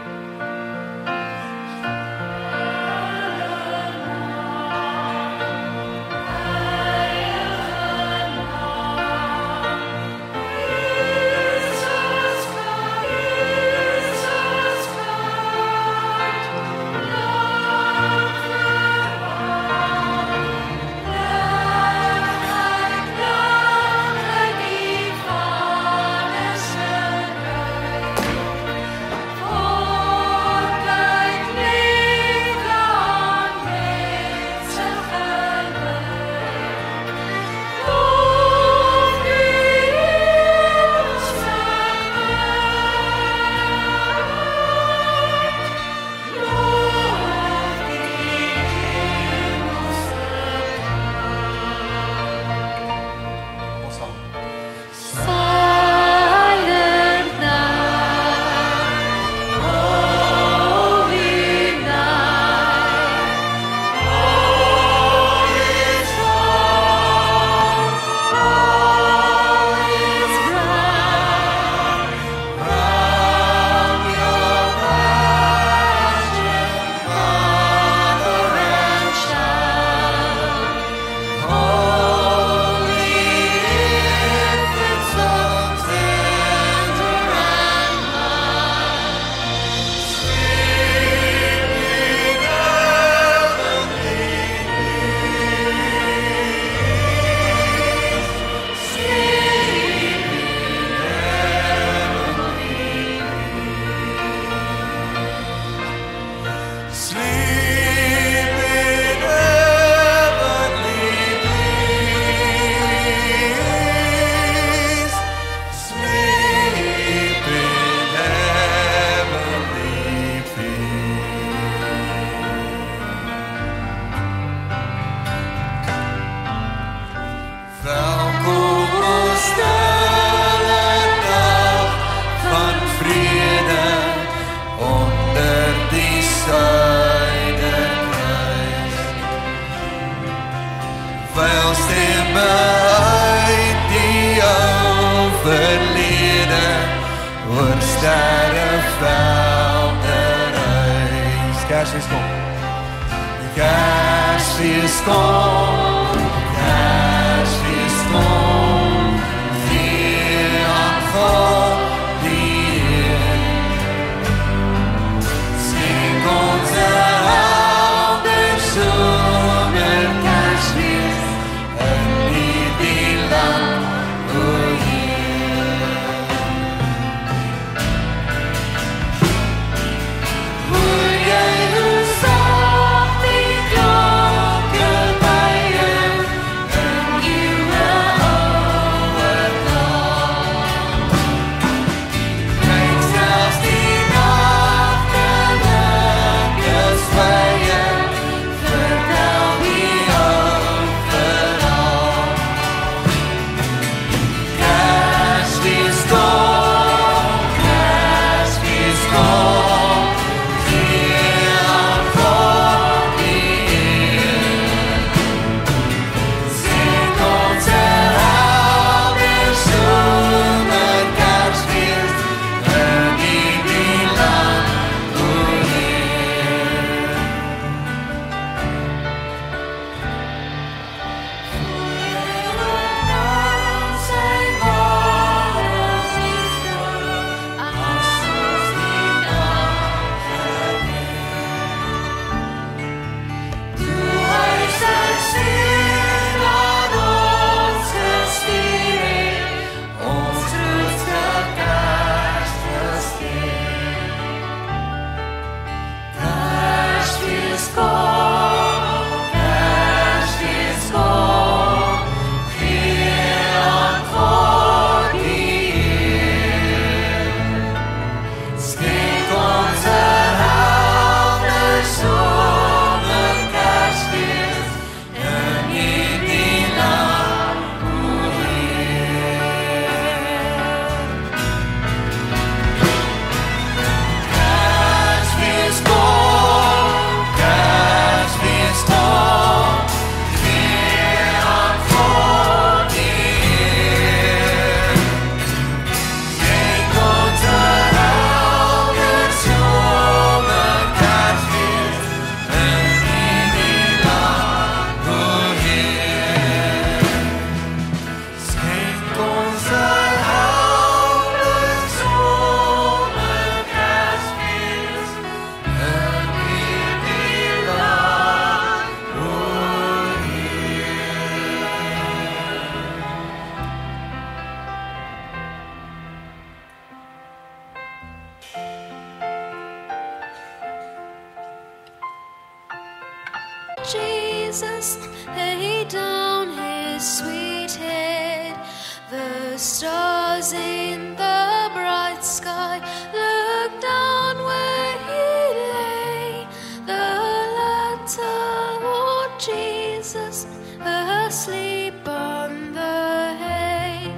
Kersfees kom. Kersfees kom. Kersfees kom. Gee aan God die eer. Sing onze handen sonder Kersfees in die land, o Heer. Hoor jy hoe zacht die klok Jesus laid down his sweet head. The stars in the bright sky looked down where he lay. The latter Lord Jesus asleep on the hay.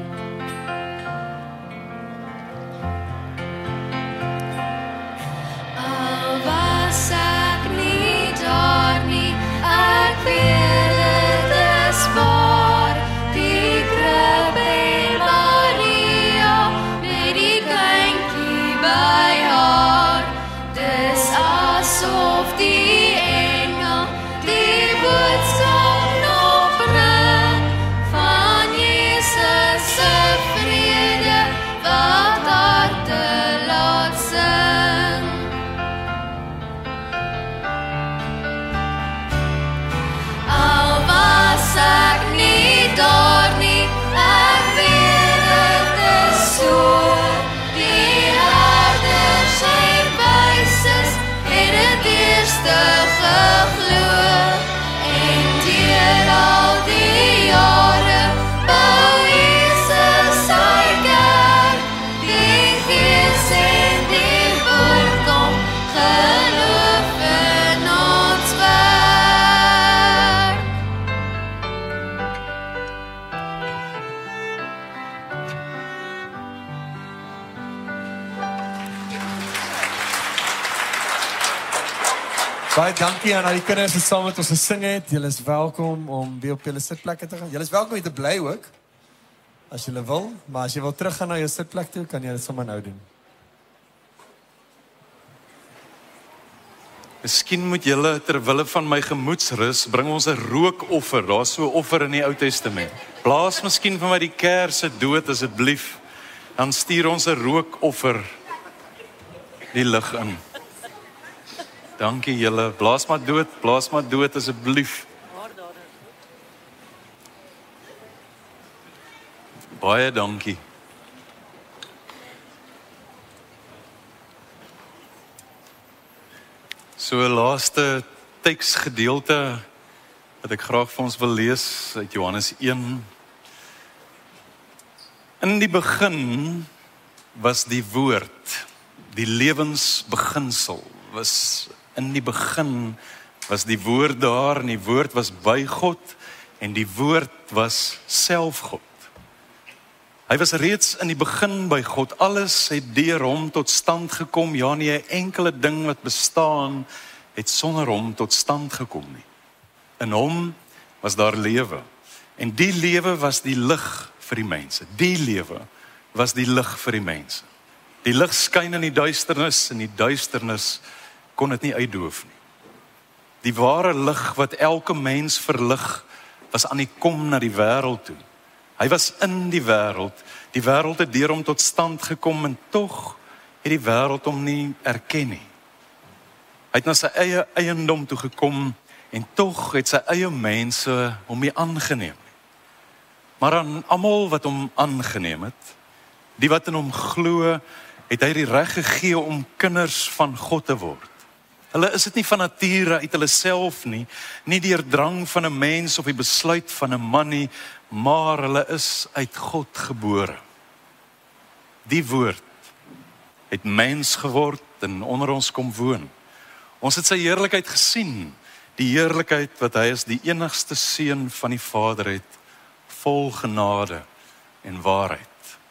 Al was ek nie daar nie, ek weet dit is waar. Die krib en Maria met die kindjie by haar. Dis asof die engel die boodskap nog bring van Jesus se vrede wat harte laat sing. Al was ek nie daar nie, ek weet dit is so. Die herders en wyses het dit eerste geglo. En deur al die jare bou Jesus sy kerk. Die Gees en die Woord kom, geloof in ons werk. Baie dankie aan al die kinders wat saam met ons gesing het. Julle is welkom om weer op julle sitplekke te gaan. Julle is welkom om hier te bly ook, as julle wil. Maar as jy wil teruggaan na jou sitplek toe, kan jy dit sommer nou doen. Miskien moet julle terwille van my gemoedsrus bring ons 'n rookoffer. Daar's so 'n offer in die Ou Testament. Blaas miskien vir my die kersse dood asseblief. Dan stuur ons 'n rookoffer die lig in. Dankie julle. Blaas maar dood, blaas maar dood asseblief. Baie dankie. So 'n laaste teksgedeelte wat ek graag vir ons wil lees uit Johannes een. In die begin was die woord, die lewensbeginsel was in die begin was die woord daar en die woord was by God en die woord was self God. Hy was reeds in die begin by God. Alles het deur hom tot stand gekom. Ja, nie 'n enkele ding wat bestaan het sonder hom tot stand gekom nie. In hom was daar lewe. En die lewe was die lig vir die mense. Die lewe was die lig vir die mense. Die lig skyn in die duisternis en die duisternis kon dit nie uitdoof nie. Die ware lig wat elke mens verlig was aan die kom na die wêreld toe. Hy was in die wêreld. Die wêreld het deur hom tot stand gekom en tog het die wêreld hom nie erken nie. Hy het na sy eie eiendom toe gekom en tog het sy eie mense hom nie aangeneem nie. Maar aan almal wat hom aangeneem het, die wat in hom glo, het hy die reg gegee om kinders van God te word. Hulle is dit nie van nature uit hulle self nie, nie deur drang van 'n mens of die besluit van 'n man nie, maar hulle is uit God gebore. Die woord het mens geword en onder ons kom woon. Ons het sy heerlikheid gesien, die heerlikheid wat hy as die enigste seun van die Vader het, vol genade en waarheid.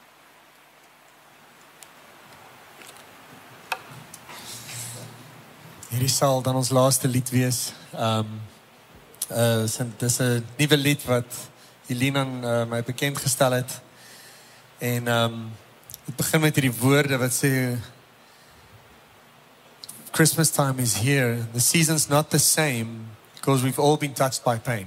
Hierdie sal dan ons laaste lied wees. Um, uh, dit is 'n nuwe lied wat Helene aan uh, my bekend gestel het. En um, het begin met hierdie woorde wat sê, Christmas time is here. The season's not the same because we've all been touched by pain.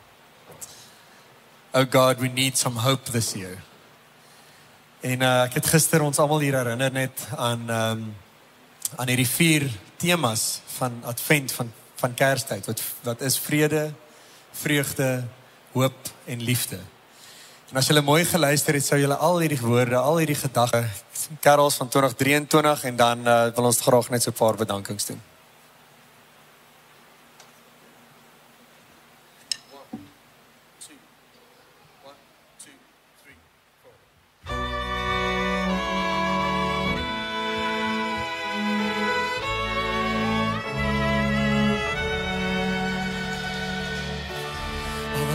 Oh God, we need some hope this year. En uh, ek het gister ons almal hier herinner net aan um, aan hierdie vier temas van Advent, van, van Kerstyd, wat, wat is vrede, vreugde, hoop en liefde. En as julle mooi geluister het, sou julle al hierdie woorde, al hierdie gedagte, carols van twintig drieëntwintig, en dan uh, wil ons graag net so 'n paar bedankings doen.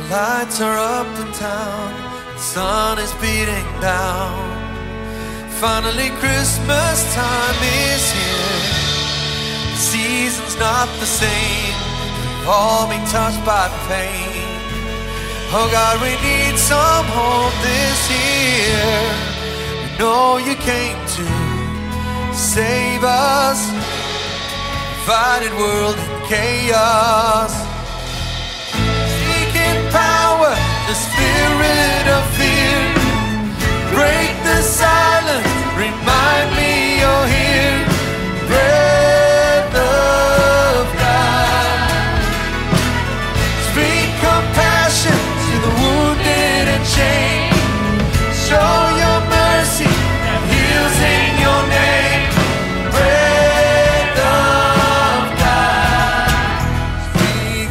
lights are up in town, the sun is beating down. Finally Christmas time is here. The season's not the same, we've all been touched by pain. Oh God, we need some hope this year. We know you came to save us, divided world in chaos. Seeking power, the spirit of fear. Break the silence, remind me you're here. Breath of God. Speak compassion to the wounded and chained. Show your mercy that heals in your name. Breath of God. Speak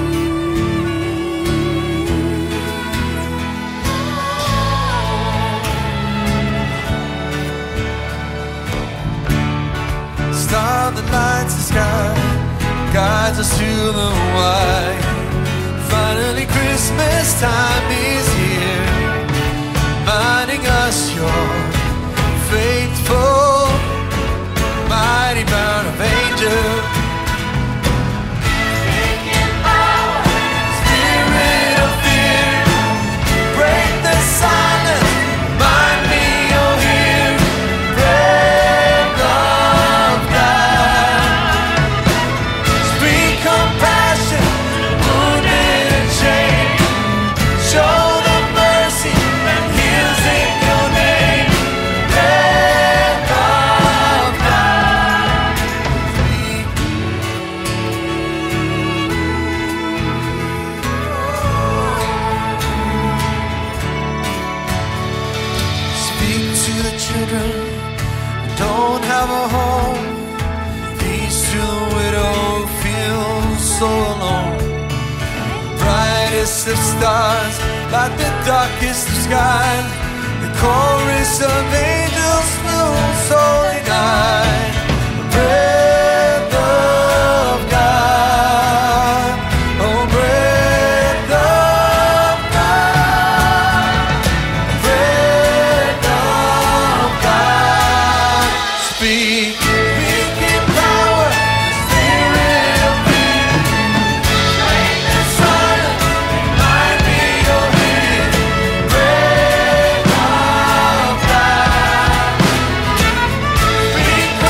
star that lights the sky, guides us to the wide. Finally Christmas time is here, reminding us you're faithful, mighty bound of angels. Speaking power, spirit of fear. Break the silence, remind me you're here. Breath of God. Speak compassion, wounded and chained. Show the mercy that heals in your name. Breath of God. Speak to the children who don't have a home. Peace to the widow who feels so alone. Brightest of stars, like the darkest of skies. The chorus of angels fills holy night. Breath of God, oh breath of God, breath of God. Speak, speak in power, spirit of fear. Break the silence, remind me you're here. Breath of God. Speak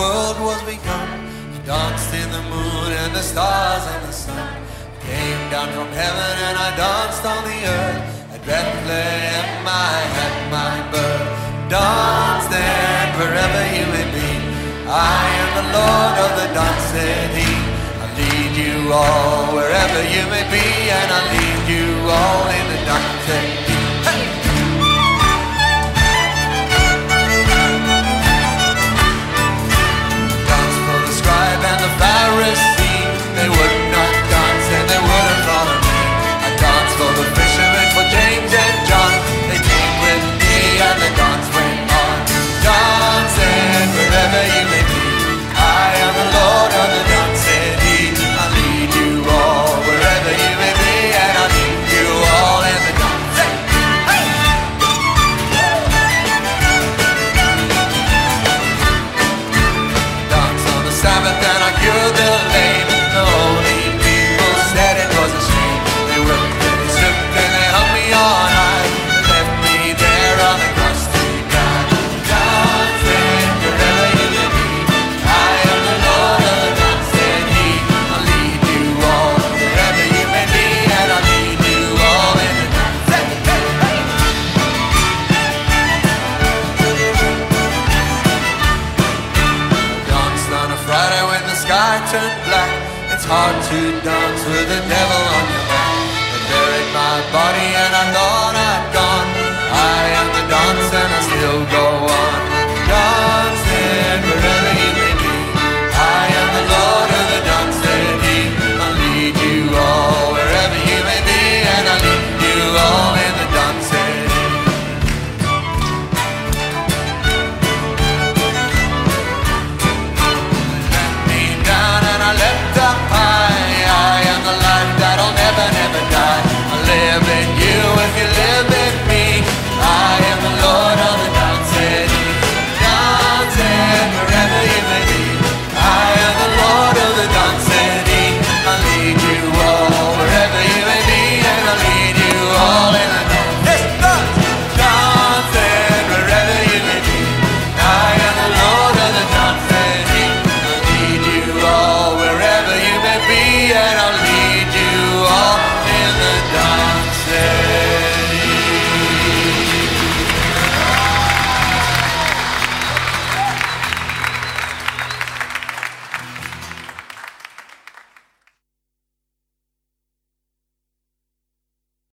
world was begun. I danced in the moon and the stars and the sun. Came down from heaven and I danced on the earth. At Bethlehem I had my birth. Dance then wherever you may be. I am the Lord of the dance, said he. I'll lead you all wherever you may be, and I'll lead you all in the dance, said he. Hey! Dance for the scribe and the Pharisee. They would not dance and they wouldn't follow me. I danced for the fishermen, for James and John. They came with me and the dance went on. Dancing wherever you may be. I am the Lord of the dance, said he. I'll lead you all wherever you may be, and I'll lead you all in the dance. Hey! Hey! Dance on the Sabbath and I cured the lame. The holy people said it was a shame. They whipped and they stripped and they hung me on high. They left me there on the cross to die. Dancing wherever you may be. I am the Lord of the dance, said he. I'll lead you all wherever you may be, and I'll lead you all in the dance. Hey, hey, hey. I danced on a Friday when the sky turned black. It's hard to dance with the devil on your back. They buried my body and I thought I